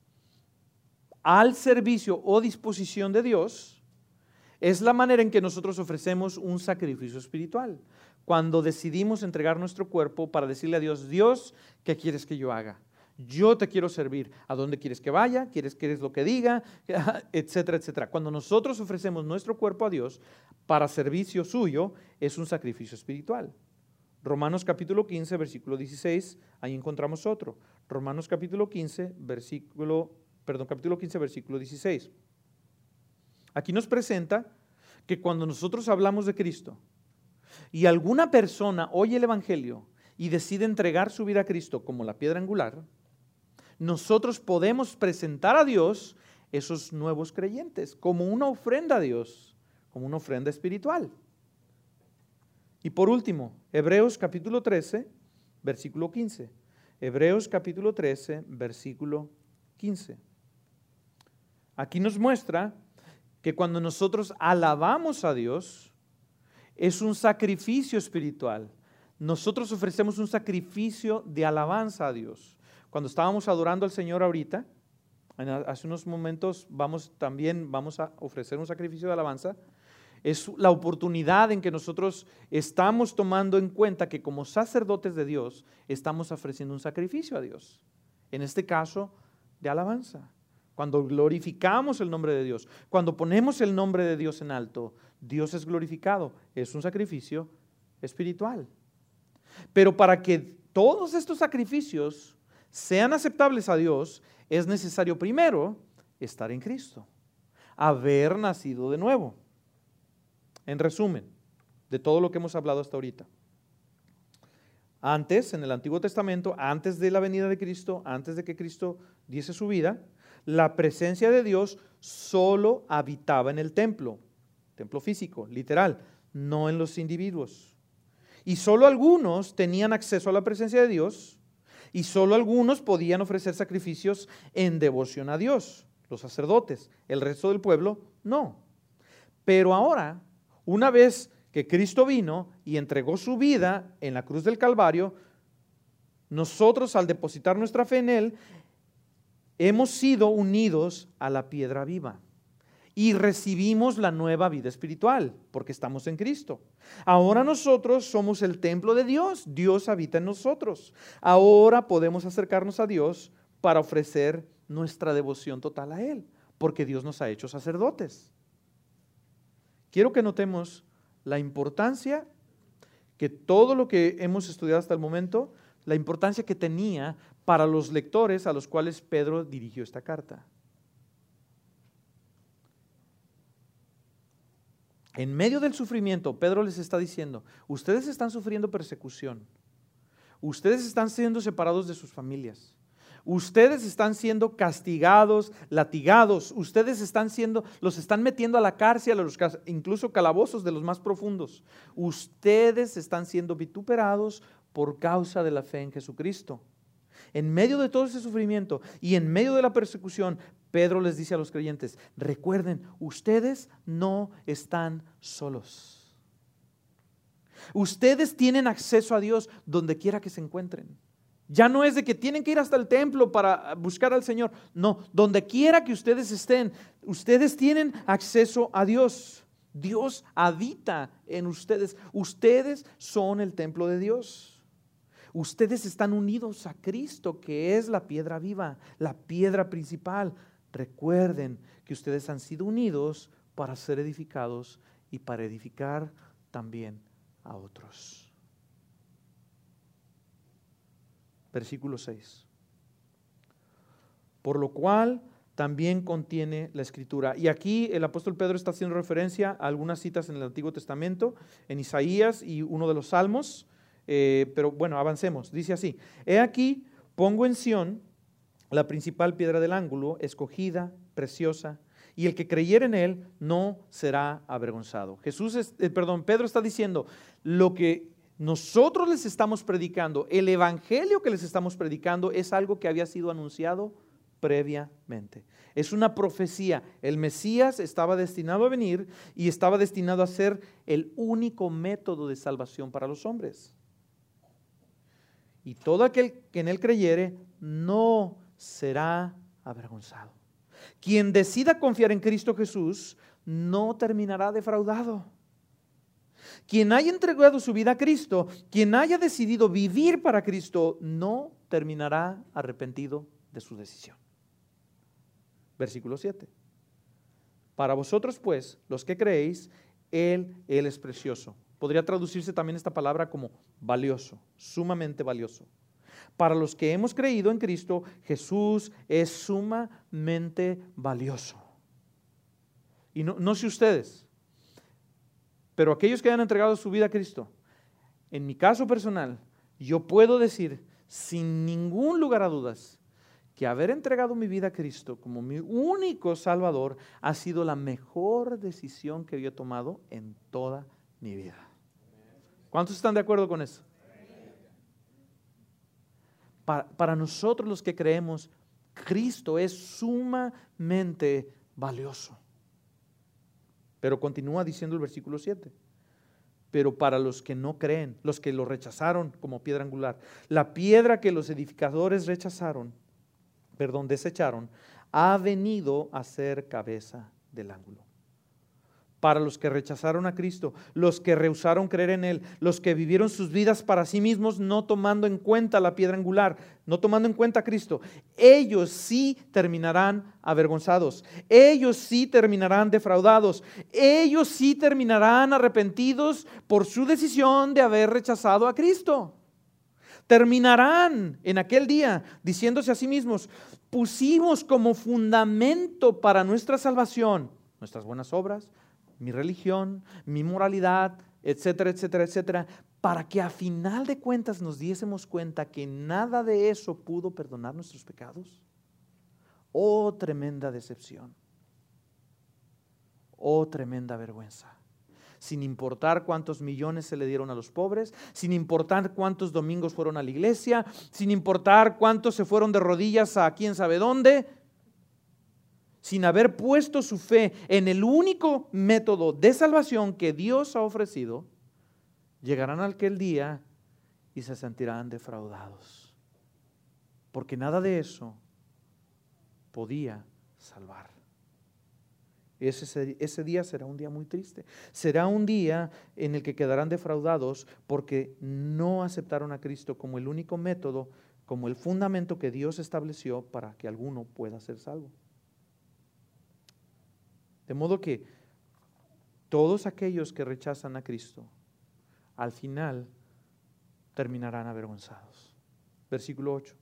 al servicio o disposición de Dios, es la manera en que nosotros ofrecemos un sacrificio espiritual. Cuando decidimos entregar nuestro cuerpo para decirle a Dios, Dios, ¿qué quieres que yo haga? Yo te quiero servir. ¿A dónde quieres que vaya? ¿Quieres que eres lo que diga? Etcétera, etcétera. Cuando nosotros ofrecemos nuestro cuerpo a Dios para servicio suyo, es un sacrificio espiritual. Romanos capítulo quince, versículo dieciséis, ahí encontramos otro. Romanos capítulo quince, versículo, perdón, capítulo quince, versículo dieciséis. Aquí nos presenta que cuando nosotros hablamos de Cristo y alguna persona oye el Evangelio y decide entregar su vida a Cristo como la piedra angular, nosotros podemos presentar a Dios esos nuevos creyentes como una ofrenda a Dios, como una ofrenda espiritual. Y por último, Hebreos capítulo trece, versículo quince. Hebreos capítulo trece, versículo quince. Aquí nos muestra que cuando nosotros alabamos a Dios, es un sacrificio espiritual. Nosotros ofrecemos un sacrificio de alabanza a Dios. Cuando estábamos adorando al Señor ahorita, hace unos momentos vamos, también vamos a ofrecer un sacrificio de alabanza. Es la oportunidad en que nosotros estamos tomando en cuenta que como sacerdotes de Dios, estamos ofreciendo un sacrificio a Dios. En este caso, de alabanza. Cuando glorificamos el nombre de Dios, cuando ponemos el nombre de Dios en alto, Dios es glorificado. Es un sacrificio espiritual. Pero para que todos estos sacrificios sean aceptables a Dios, es necesario primero estar en Cristo, haber nacido de nuevo. En resumen, de todo lo que hemos hablado hasta ahorita. Antes, en el Antiguo Testamento, antes de la venida de Cristo, antes de que Cristo diese su vida, la presencia de Dios solo habitaba en el templo, templo físico, literal, no en los individuos. Y solo algunos tenían acceso a la presencia de Dios y solo algunos podían ofrecer sacrificios en devoción a Dios, los sacerdotes. El resto del pueblo no. Pero ahora, una vez que Cristo vino y entregó su vida en la cruz del Calvario, nosotros al depositar nuestra fe en Él, hemos sido unidos a la piedra viva y recibimos la nueva vida espiritual porque estamos en Cristo. Ahora nosotros somos el templo de Dios, Dios habita en nosotros. Ahora podemos acercarnos a Dios para ofrecer nuestra devoción total a Él, porque Dios nos ha hecho sacerdotes. Quiero que notemos la importancia que todo lo que hemos estudiado hasta el momento, la importancia que tenía para los lectores a los cuales Pedro dirigió esta carta. En medio del sufrimiento, Pedro les está diciendo, ustedes están sufriendo persecución, ustedes están siendo separados de sus familias, ustedes están siendo castigados, latigados, ustedes están siendo, los están metiendo a la cárcel, a los, incluso calabozos de los más profundos. Ustedes están siendo vituperados por causa de la fe en Jesucristo. En medio de todo ese sufrimiento y en medio de la persecución, Pedro les dice a los creyentes, recuerden, ustedes no están solos. Ustedes tienen acceso a Dios donde quiera que se encuentren. Ya no es de que tienen que ir hasta el templo para buscar al Señor. No, donde quiera que ustedes estén, ustedes tienen acceso a Dios. Dios habita en ustedes. Ustedes son el templo de Dios. Ustedes están unidos a Cristo, que es la piedra viva, la piedra principal. Recuerden que ustedes han sido unidos para ser edificados y para edificar también a otros. Versículo seis. Por lo cual también contiene la Escritura. Y aquí el apóstol Pedro está haciendo referencia a algunas citas en el Antiguo Testamento, en Isaías y uno de los Salmos. Eh, pero bueno, avancemos. Dice así: he aquí, pongo en Sión la principal piedra del ángulo, escogida, preciosa, y el que creyere en él no será avergonzado. Jesús, es, eh, perdón, Pedro está diciendo lo que nosotros les estamos predicando, el evangelio que les estamos predicando es algo que había sido anunciado previamente. Es una profecía. El Mesías estaba destinado a venir y estaba destinado a ser el único método de salvación para los hombres. Y todo aquel que en él creyere no será avergonzado. Quien decida confiar en Cristo Jesús no terminará defraudado. Quien haya entregado su vida a Cristo, quien haya decidido vivir para Cristo, no terminará arrepentido de su decisión. Versículo siete. Para vosotros pues, los que creéis, Él, Él es precioso. Podría traducirse también esta palabra como valioso, sumamente valioso. Para los que hemos creído en Cristo, Jesús es sumamente valioso. Y no, no sé ustedes, pero aquellos que han entregado su vida a Cristo, en mi caso personal, yo puedo decir sin ningún lugar a dudas que haber entregado mi vida a Cristo como mi único Salvador ha sido la mejor decisión que yo he tomado en toda mi vida. ¿Cuántos están de acuerdo con eso? Para, para nosotros los que creemos, Cristo es sumamente valioso. Pero continúa diciendo el versículo siete. Pero para los que no creen, los que lo rechazaron como piedra angular, la piedra que los edificadores rechazaron, perdón, desecharon, ha venido a ser cabeza del ángulo. Para los que rechazaron a Cristo, los que rehusaron creer en Él, los que vivieron sus vidas para sí mismos, no tomando en cuenta la piedra angular, no tomando en cuenta a Cristo, ellos sí terminarán avergonzados, ellos sí terminarán defraudados, ellos sí terminarán arrepentidos por su decisión de haber rechazado a Cristo. Terminarán en aquel día diciéndose a sí mismos: pusimos como fundamento para nuestra salvación nuestras buenas obras, mi religión, mi moralidad, etcétera, etcétera, etcétera, para que a final de cuentas nos diésemos cuenta que nada de eso pudo perdonar nuestros pecados. Oh, tremenda decepción. Oh, tremenda vergüenza. Sin importar cuántos millones se le dieron a los pobres, sin importar cuántos domingos fueron a la iglesia, sin importar cuántos se fueron de rodillas a quién sabe dónde, sin haber puesto su fe en el único método de salvación que Dios ha ofrecido, llegarán a aquel día y se sentirán defraudados. Porque nada de eso podía salvar. Ese, ese día será un día muy triste. Será un día en el que quedarán defraudados porque no aceptaron a Cristo como el único método, como el fundamento que Dios estableció para que alguno pueda ser salvo. De modo que todos aquellos que rechazan a Cristo, al final terminarán avergonzados. Versículo ocho.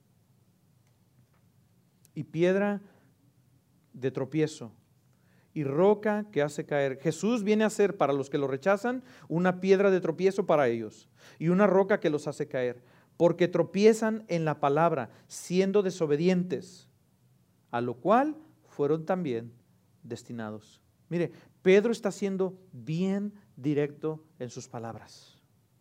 Y piedra de tropiezo y roca que hace caer. Jesús viene a ser para los que lo rechazan una piedra de tropiezo para ellos y una roca que los hace caer, porque tropiezan en la palabra, siendo desobedientes, a lo cual fueron también destinados. Mire, Pedro está siendo bien directo en sus palabras.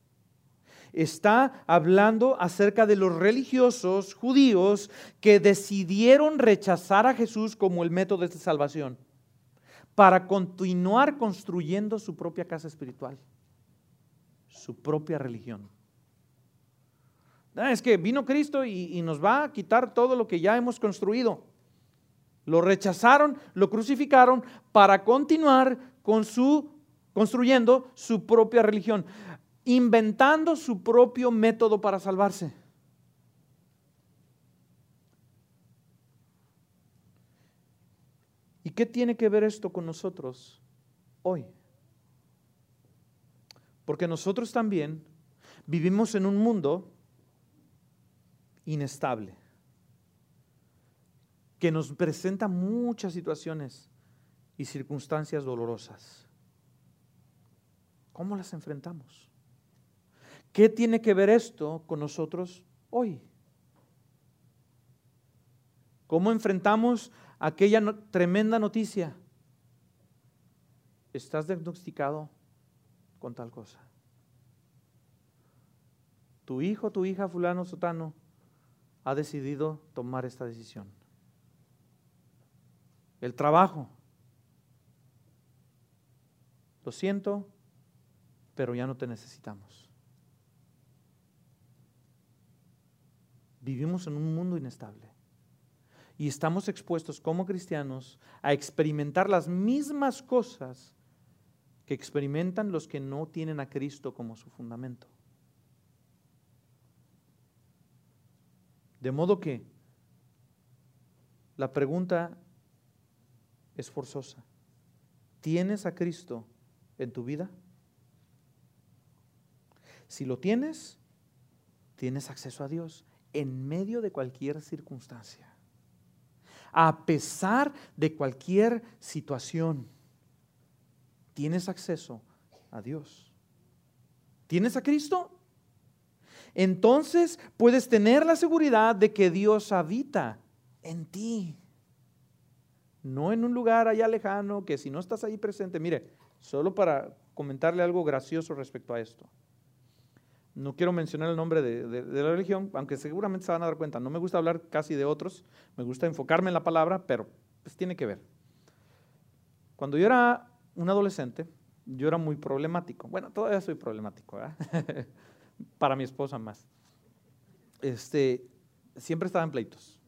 Está hablando acerca de los religiosos judíos que decidieron rechazar a Jesús como el método de salvación para continuar construyendo su propia casa espiritual, su propia religión. Es que vino Cristo y, y nos va a quitar todo lo que ya hemos construido. Lo rechazaron, lo crucificaron para continuar con su construyendo su propia religión, inventando su propio método para salvarse. ¿Y qué tiene que ver esto con nosotros hoy? Porque nosotros también vivimos en un mundo inestable, que nos presenta muchas situaciones y circunstancias dolorosas. ¿Cómo las enfrentamos? ¿Qué tiene que ver esto con nosotros hoy? ¿Cómo enfrentamos aquella no- tremenda noticia? ¿Estás diagnosticado con tal cosa? Tu hijo, tu hija, fulano, sotano, ha decidido tomar esta decisión. El trabajo. Lo siento, pero ya no te necesitamos. Vivimos en un mundo inestable y estamos expuestos como cristianos a experimentar las mismas cosas que experimentan los que no tienen a Cristo como su fundamento. De modo que la pregunta es forzosa. ¿Tienes a Cristo en tu vida? Si lo tienes, tienes acceso a Dios en medio de cualquier circunstancia, a pesar de cualquier situación. Tienes acceso a Dios. ¿Tienes a Cristo? Entonces puedes tener la seguridad de que Dios habita en ti. No en un lugar allá lejano, que si no estás ahí presente, mire, solo para comentarle algo gracioso respecto a esto. No quiero mencionar el nombre de, de, de la religión, aunque seguramente se van a dar cuenta. No me gusta hablar casi de otros, me gusta enfocarme en la palabra, pero pues tiene que ver. Cuando yo era un adolescente, yo era muy problemático. Bueno, todavía soy problemático, ¿verdad? Para mi esposa más. Este, siempre estaba en pleitos.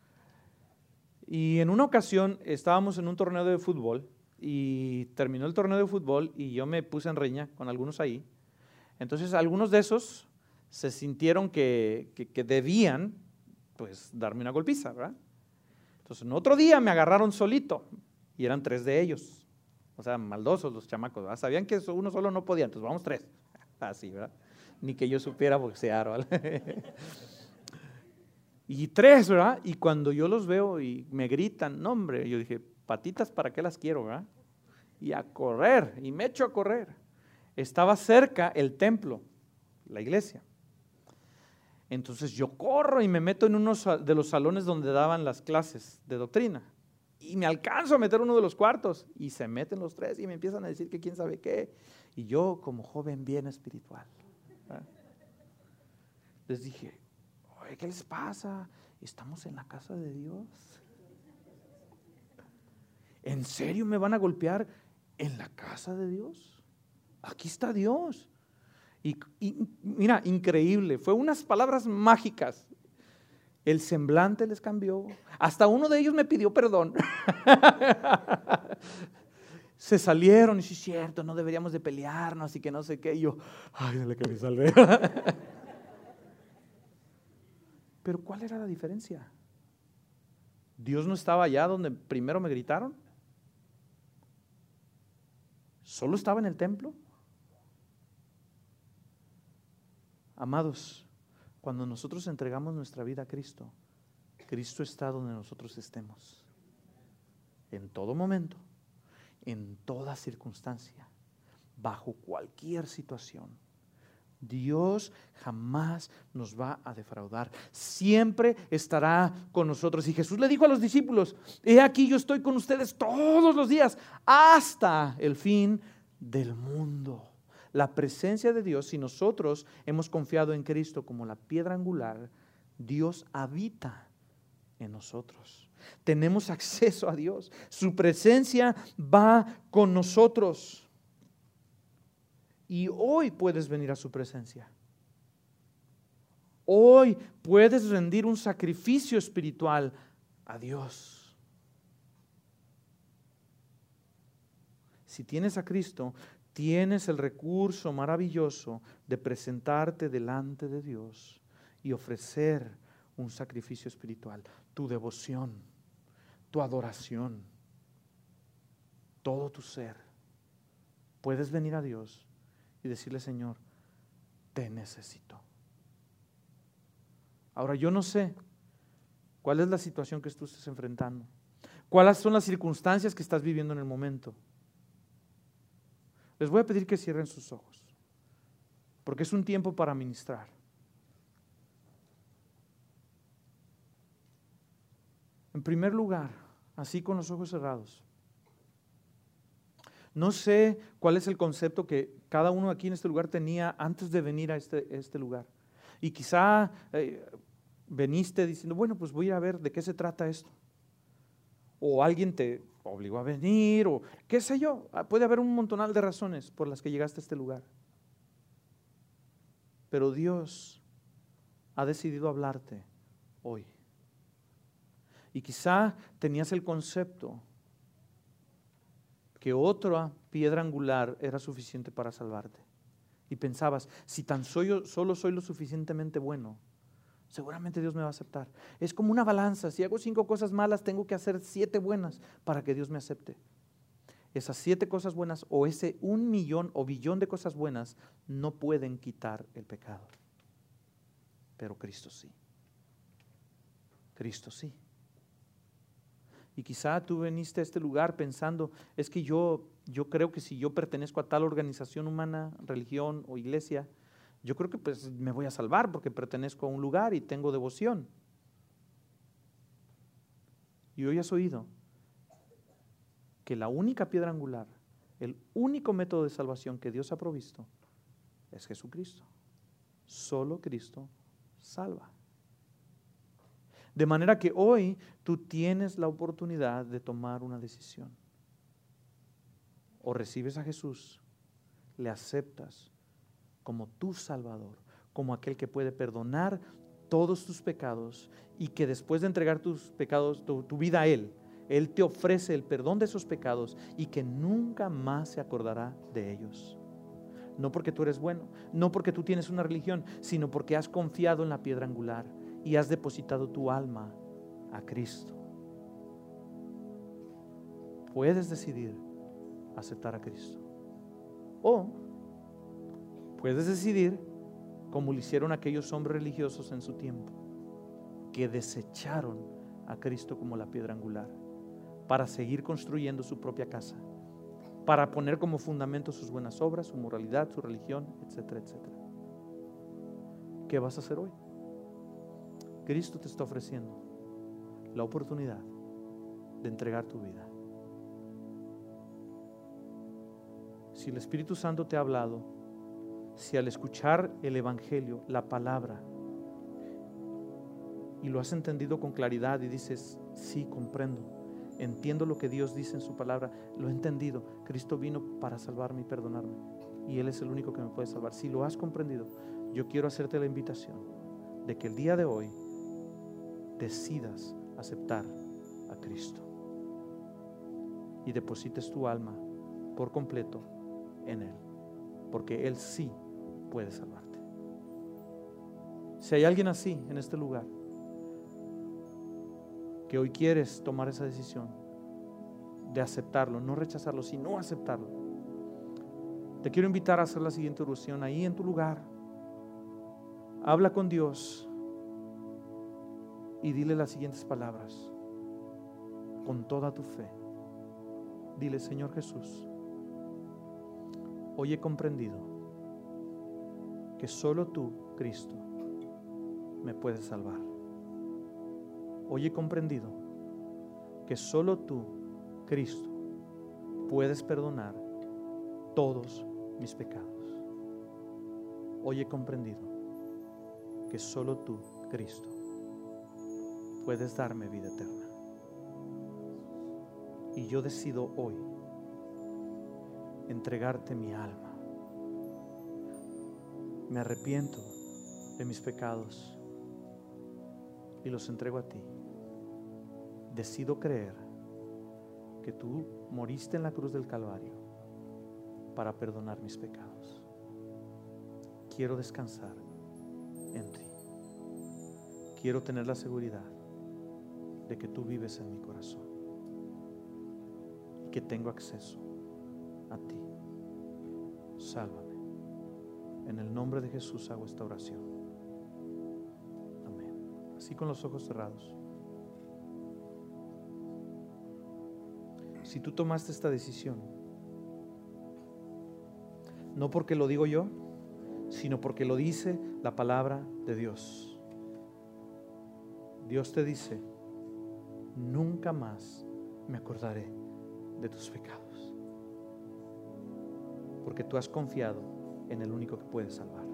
Y en una ocasión estábamos en un torneo de fútbol y terminó el torneo de fútbol y yo me puse en riña con algunos ahí. Entonces algunos de esos se sintieron que, que, que debían pues darme una golpiza, ¿verdad? Entonces en otro día me agarraron solito y eran tres de ellos. O sea, maldosos los chamacos, ¿verdad? Sabían que uno solo no podía, entonces vamos tres. Así, ¿verdad? Ni que yo supiera boxear, ¿verdad? Y tres, ¿verdad? Y cuando yo los veo y me gritan, no hombre, yo dije, patitas, ¿para qué las quiero, verdad? Y a correr, y me echo a correr. Estaba cerca el templo, la iglesia. Entonces yo corro y me meto en uno de los salones donde daban las clases de doctrina. Y me alcanzo a meter uno de los cuartos. Y se meten los tres y me empiezan a decir que quién sabe qué. Y yo, como joven bien espiritual, ¿verdad? Les dije, oye, ¿qué les pasa? Estamos en la casa de Dios. ¿En serio me van a golpear en la casa de Dios? Aquí está Dios. Y, y mira, increíble, fue unas palabras mágicas. El semblante les cambió. Hasta uno de ellos me pidió perdón. Se salieron y sí es cierto, no deberíamos de pelearnos y que no sé qué. Y yo, ay, dale que me salvé. Pero ¿cuál era la diferencia? ¿Dios no estaba allá donde primero me gritaron? ¿Solo estaba en el templo? Amados, cuando nosotros entregamos nuestra vida a Cristo, Cristo está donde nosotros estemos. En todo momento, en toda circunstancia, bajo cualquier situación. Dios jamás nos va a defraudar. Siempre estará con nosotros. Y Jesús le dijo a los discípulos, he aquí yo estoy con ustedes todos los días hasta el fin del mundo. La presencia de Dios, si nosotros hemos confiado en Cristo como la piedra angular, Dios habita en nosotros. Tenemos acceso a Dios. Su presencia va con nosotros. Y hoy puedes venir a su presencia. Hoy puedes rendir un sacrificio espiritual a Dios. Si tienes a Cristo, tienes el recurso maravilloso de presentarte delante de Dios y ofrecer un sacrificio espiritual, tu devoción, tu adoración, todo tu ser. Puedes venir a Dios y decirle: Señor, te necesito. Ahora, yo no sé cuál es la situación que tú estés enfrentando, cuáles son las circunstancias que estás viviendo en el momento. Les voy a pedir que cierren sus ojos, porque es un tiempo para ministrar. En primer lugar, así con los ojos cerrados, no sé cuál es el concepto que cada uno aquí en este lugar tenía antes de venir a este, este lugar. Y quizá eh, veniste diciendo: bueno, pues voy a ver de qué se trata esto. O alguien te obligó a venir, o qué sé yo. Puede haber un montonal de razones por las que llegaste a este lugar. Pero Dios ha decidido hablarte hoy. Y quizá tenías el concepto que otra piedra angular era suficiente para salvarte. Y pensabas: si tan soy, solo soy lo suficientemente bueno, seguramente Dios me va a aceptar. Es como una balanza: si hago cinco cosas malas, tengo que hacer siete buenas para que Dios me acepte. Esas siete cosas buenas o ese un millón o billón de cosas buenas no pueden quitar el pecado. Pero Cristo sí. Cristo sí. Y quizá tú viniste a este lugar pensando: es que yo, yo creo que si yo pertenezco a tal organización humana, religión o iglesia, yo creo que pues me voy a salvar porque pertenezco a un lugar y tengo devoción. Y hoy has oído que la única piedra angular, el único método de salvación que Dios ha provisto es Jesucristo. Solo Cristo salva. De manera que hoy tú tienes la oportunidad de tomar una decisión. O recibes a Jesús, le aceptas como tu Salvador, como aquel que puede perdonar todos tus pecados y que después de entregar tus pecados, tu, tu vida a Él, Él te ofrece el perdón de esos pecados y que nunca más se acordará de ellos. No porque tú eres bueno, no porque tú tienes una religión, sino porque has confiado en la piedra angular y has depositado tu alma a Cristo. Puedes decidir aceptar a Cristo. O puedes decidir, como lo hicieron aquellos hombres religiosos en su tiempo, que desecharon a Cristo como la piedra angular, para seguir construyendo su propia casa, para poner como fundamento sus buenas obras, su moralidad, su religión, etcétera, etcétera. ¿Qué vas a hacer hoy? Cristo te está ofreciendo la oportunidad de entregar tu vida. Si el Espíritu Santo te ha hablado, si al escuchar el Evangelio, la palabra, y lo has entendido con claridad y dices: sí, comprendo, entiendo lo que Dios dice en su palabra, lo he entendido, Cristo vino para salvarme y perdonarme, y Él es el único que me puede salvar. Si lo has comprendido, yo quiero hacerte la invitación de que el día de hoy decidas aceptar a Cristo y deposites tu alma por completo en Él, porque Él sí puede salvarte. Si hay alguien así en este lugar, que hoy quieres tomar esa decisión de aceptarlo, no rechazarlo, sino aceptarlo, te quiero invitar a hacer la siguiente oración ahí en tu lugar. Habla con Dios y dile las siguientes palabras con toda tu fe. Dile: Señor Jesús, hoy he comprendido que solo tú, Cristo, me puedes salvar. Hoy he comprendido que solo tú, Cristo, puedes perdonar todos mis pecados. Hoy he comprendido que solo tú, Cristo, puedes darme vida eterna. Y yo decido hoy entregarte mi alma. Me arrepiento de mis pecados y los entrego a ti. Decido creer que tú moriste en la cruz del Calvario para perdonar mis pecados. Quiero descansar en ti. Quiero tener la seguridad de que tú vives en mi corazón y que tengo acceso a ti. Sálvame. En el nombre de Jesús hago esta oración. Amén. Así con los ojos cerrados. Si tú tomaste esta decisión, no porque lo digo yo, sino porque lo dice la palabra de Dios. Dios te dice: nunca más me acordaré de tus pecados, porque tú has confiado en el único que puede salvar.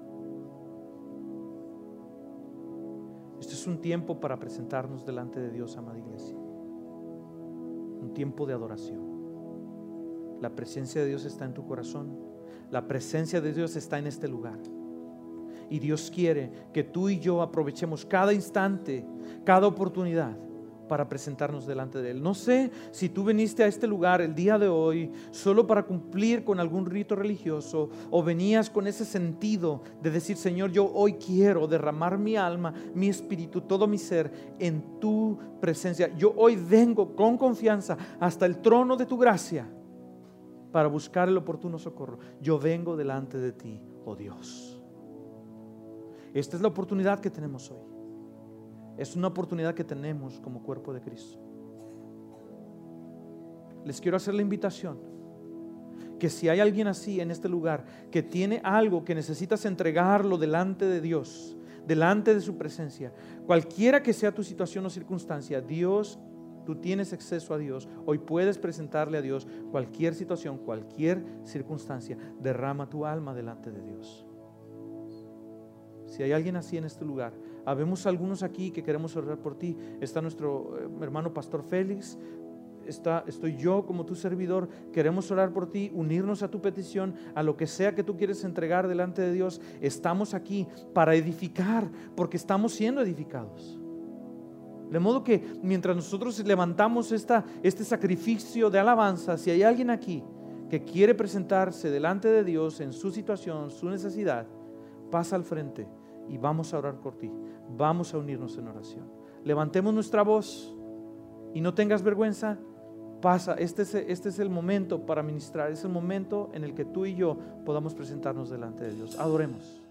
Este es un tiempo para presentarnos delante de Dios, amada iglesia. Un tiempo de adoración. La presencia de Dios está en tu corazón. La presencia de Dios está en este lugar. Y Dios quiere que tú y yo aprovechemos cada instante, cada oportunidad para presentarnos delante de Él. No sé si tú viniste a este lugar el día de hoy solo para cumplir con algún rito religioso, o venías con ese sentido de decir: Señor, yo hoy quiero derramar mi alma, mi espíritu, todo mi ser en tu presencia. Yo hoy vengo con confianza hasta el trono de tu gracia para buscar el oportuno socorro. Yo vengo delante de ti, oh Dios. Esta es la oportunidad que tenemos hoy. Es una oportunidad que tenemos como cuerpo de Cristo. Les quiero hacer la invitación que si hay alguien así en este lugar, que tiene algo que necesitas entregarlo delante de Dios, delante de su presencia, cualquiera que sea tu situación o circunstancia, Dios, tú tienes acceso a Dios. Hoy puedes presentarle a Dios cualquier situación, cualquier circunstancia. Derrama tu alma delante de Dios. Si hay alguien así en este lugar, habemos algunos aquí que queremos orar por ti. Está nuestro hermano Pastor Félix, está, estoy yo como tu servidor. Queremos orar por ti, unirnos a tu petición, a lo que sea que tú quieres entregar delante de Dios. Estamos aquí para edificar, porque estamos siendo edificados. De modo que mientras nosotros levantamos esta, este sacrificio de alabanza, si hay alguien aquí que quiere presentarse delante de Dios en su situación, su necesidad, pasa al frente y vamos a orar por ti. Vamos a unirnos en oración. Levantemos nuestra voz y no tengas vergüenza. Pasa, este es, este es el momento para ministrar. Es el momento en el que tú y yo podamos presentarnos delante de Dios. Adoremos.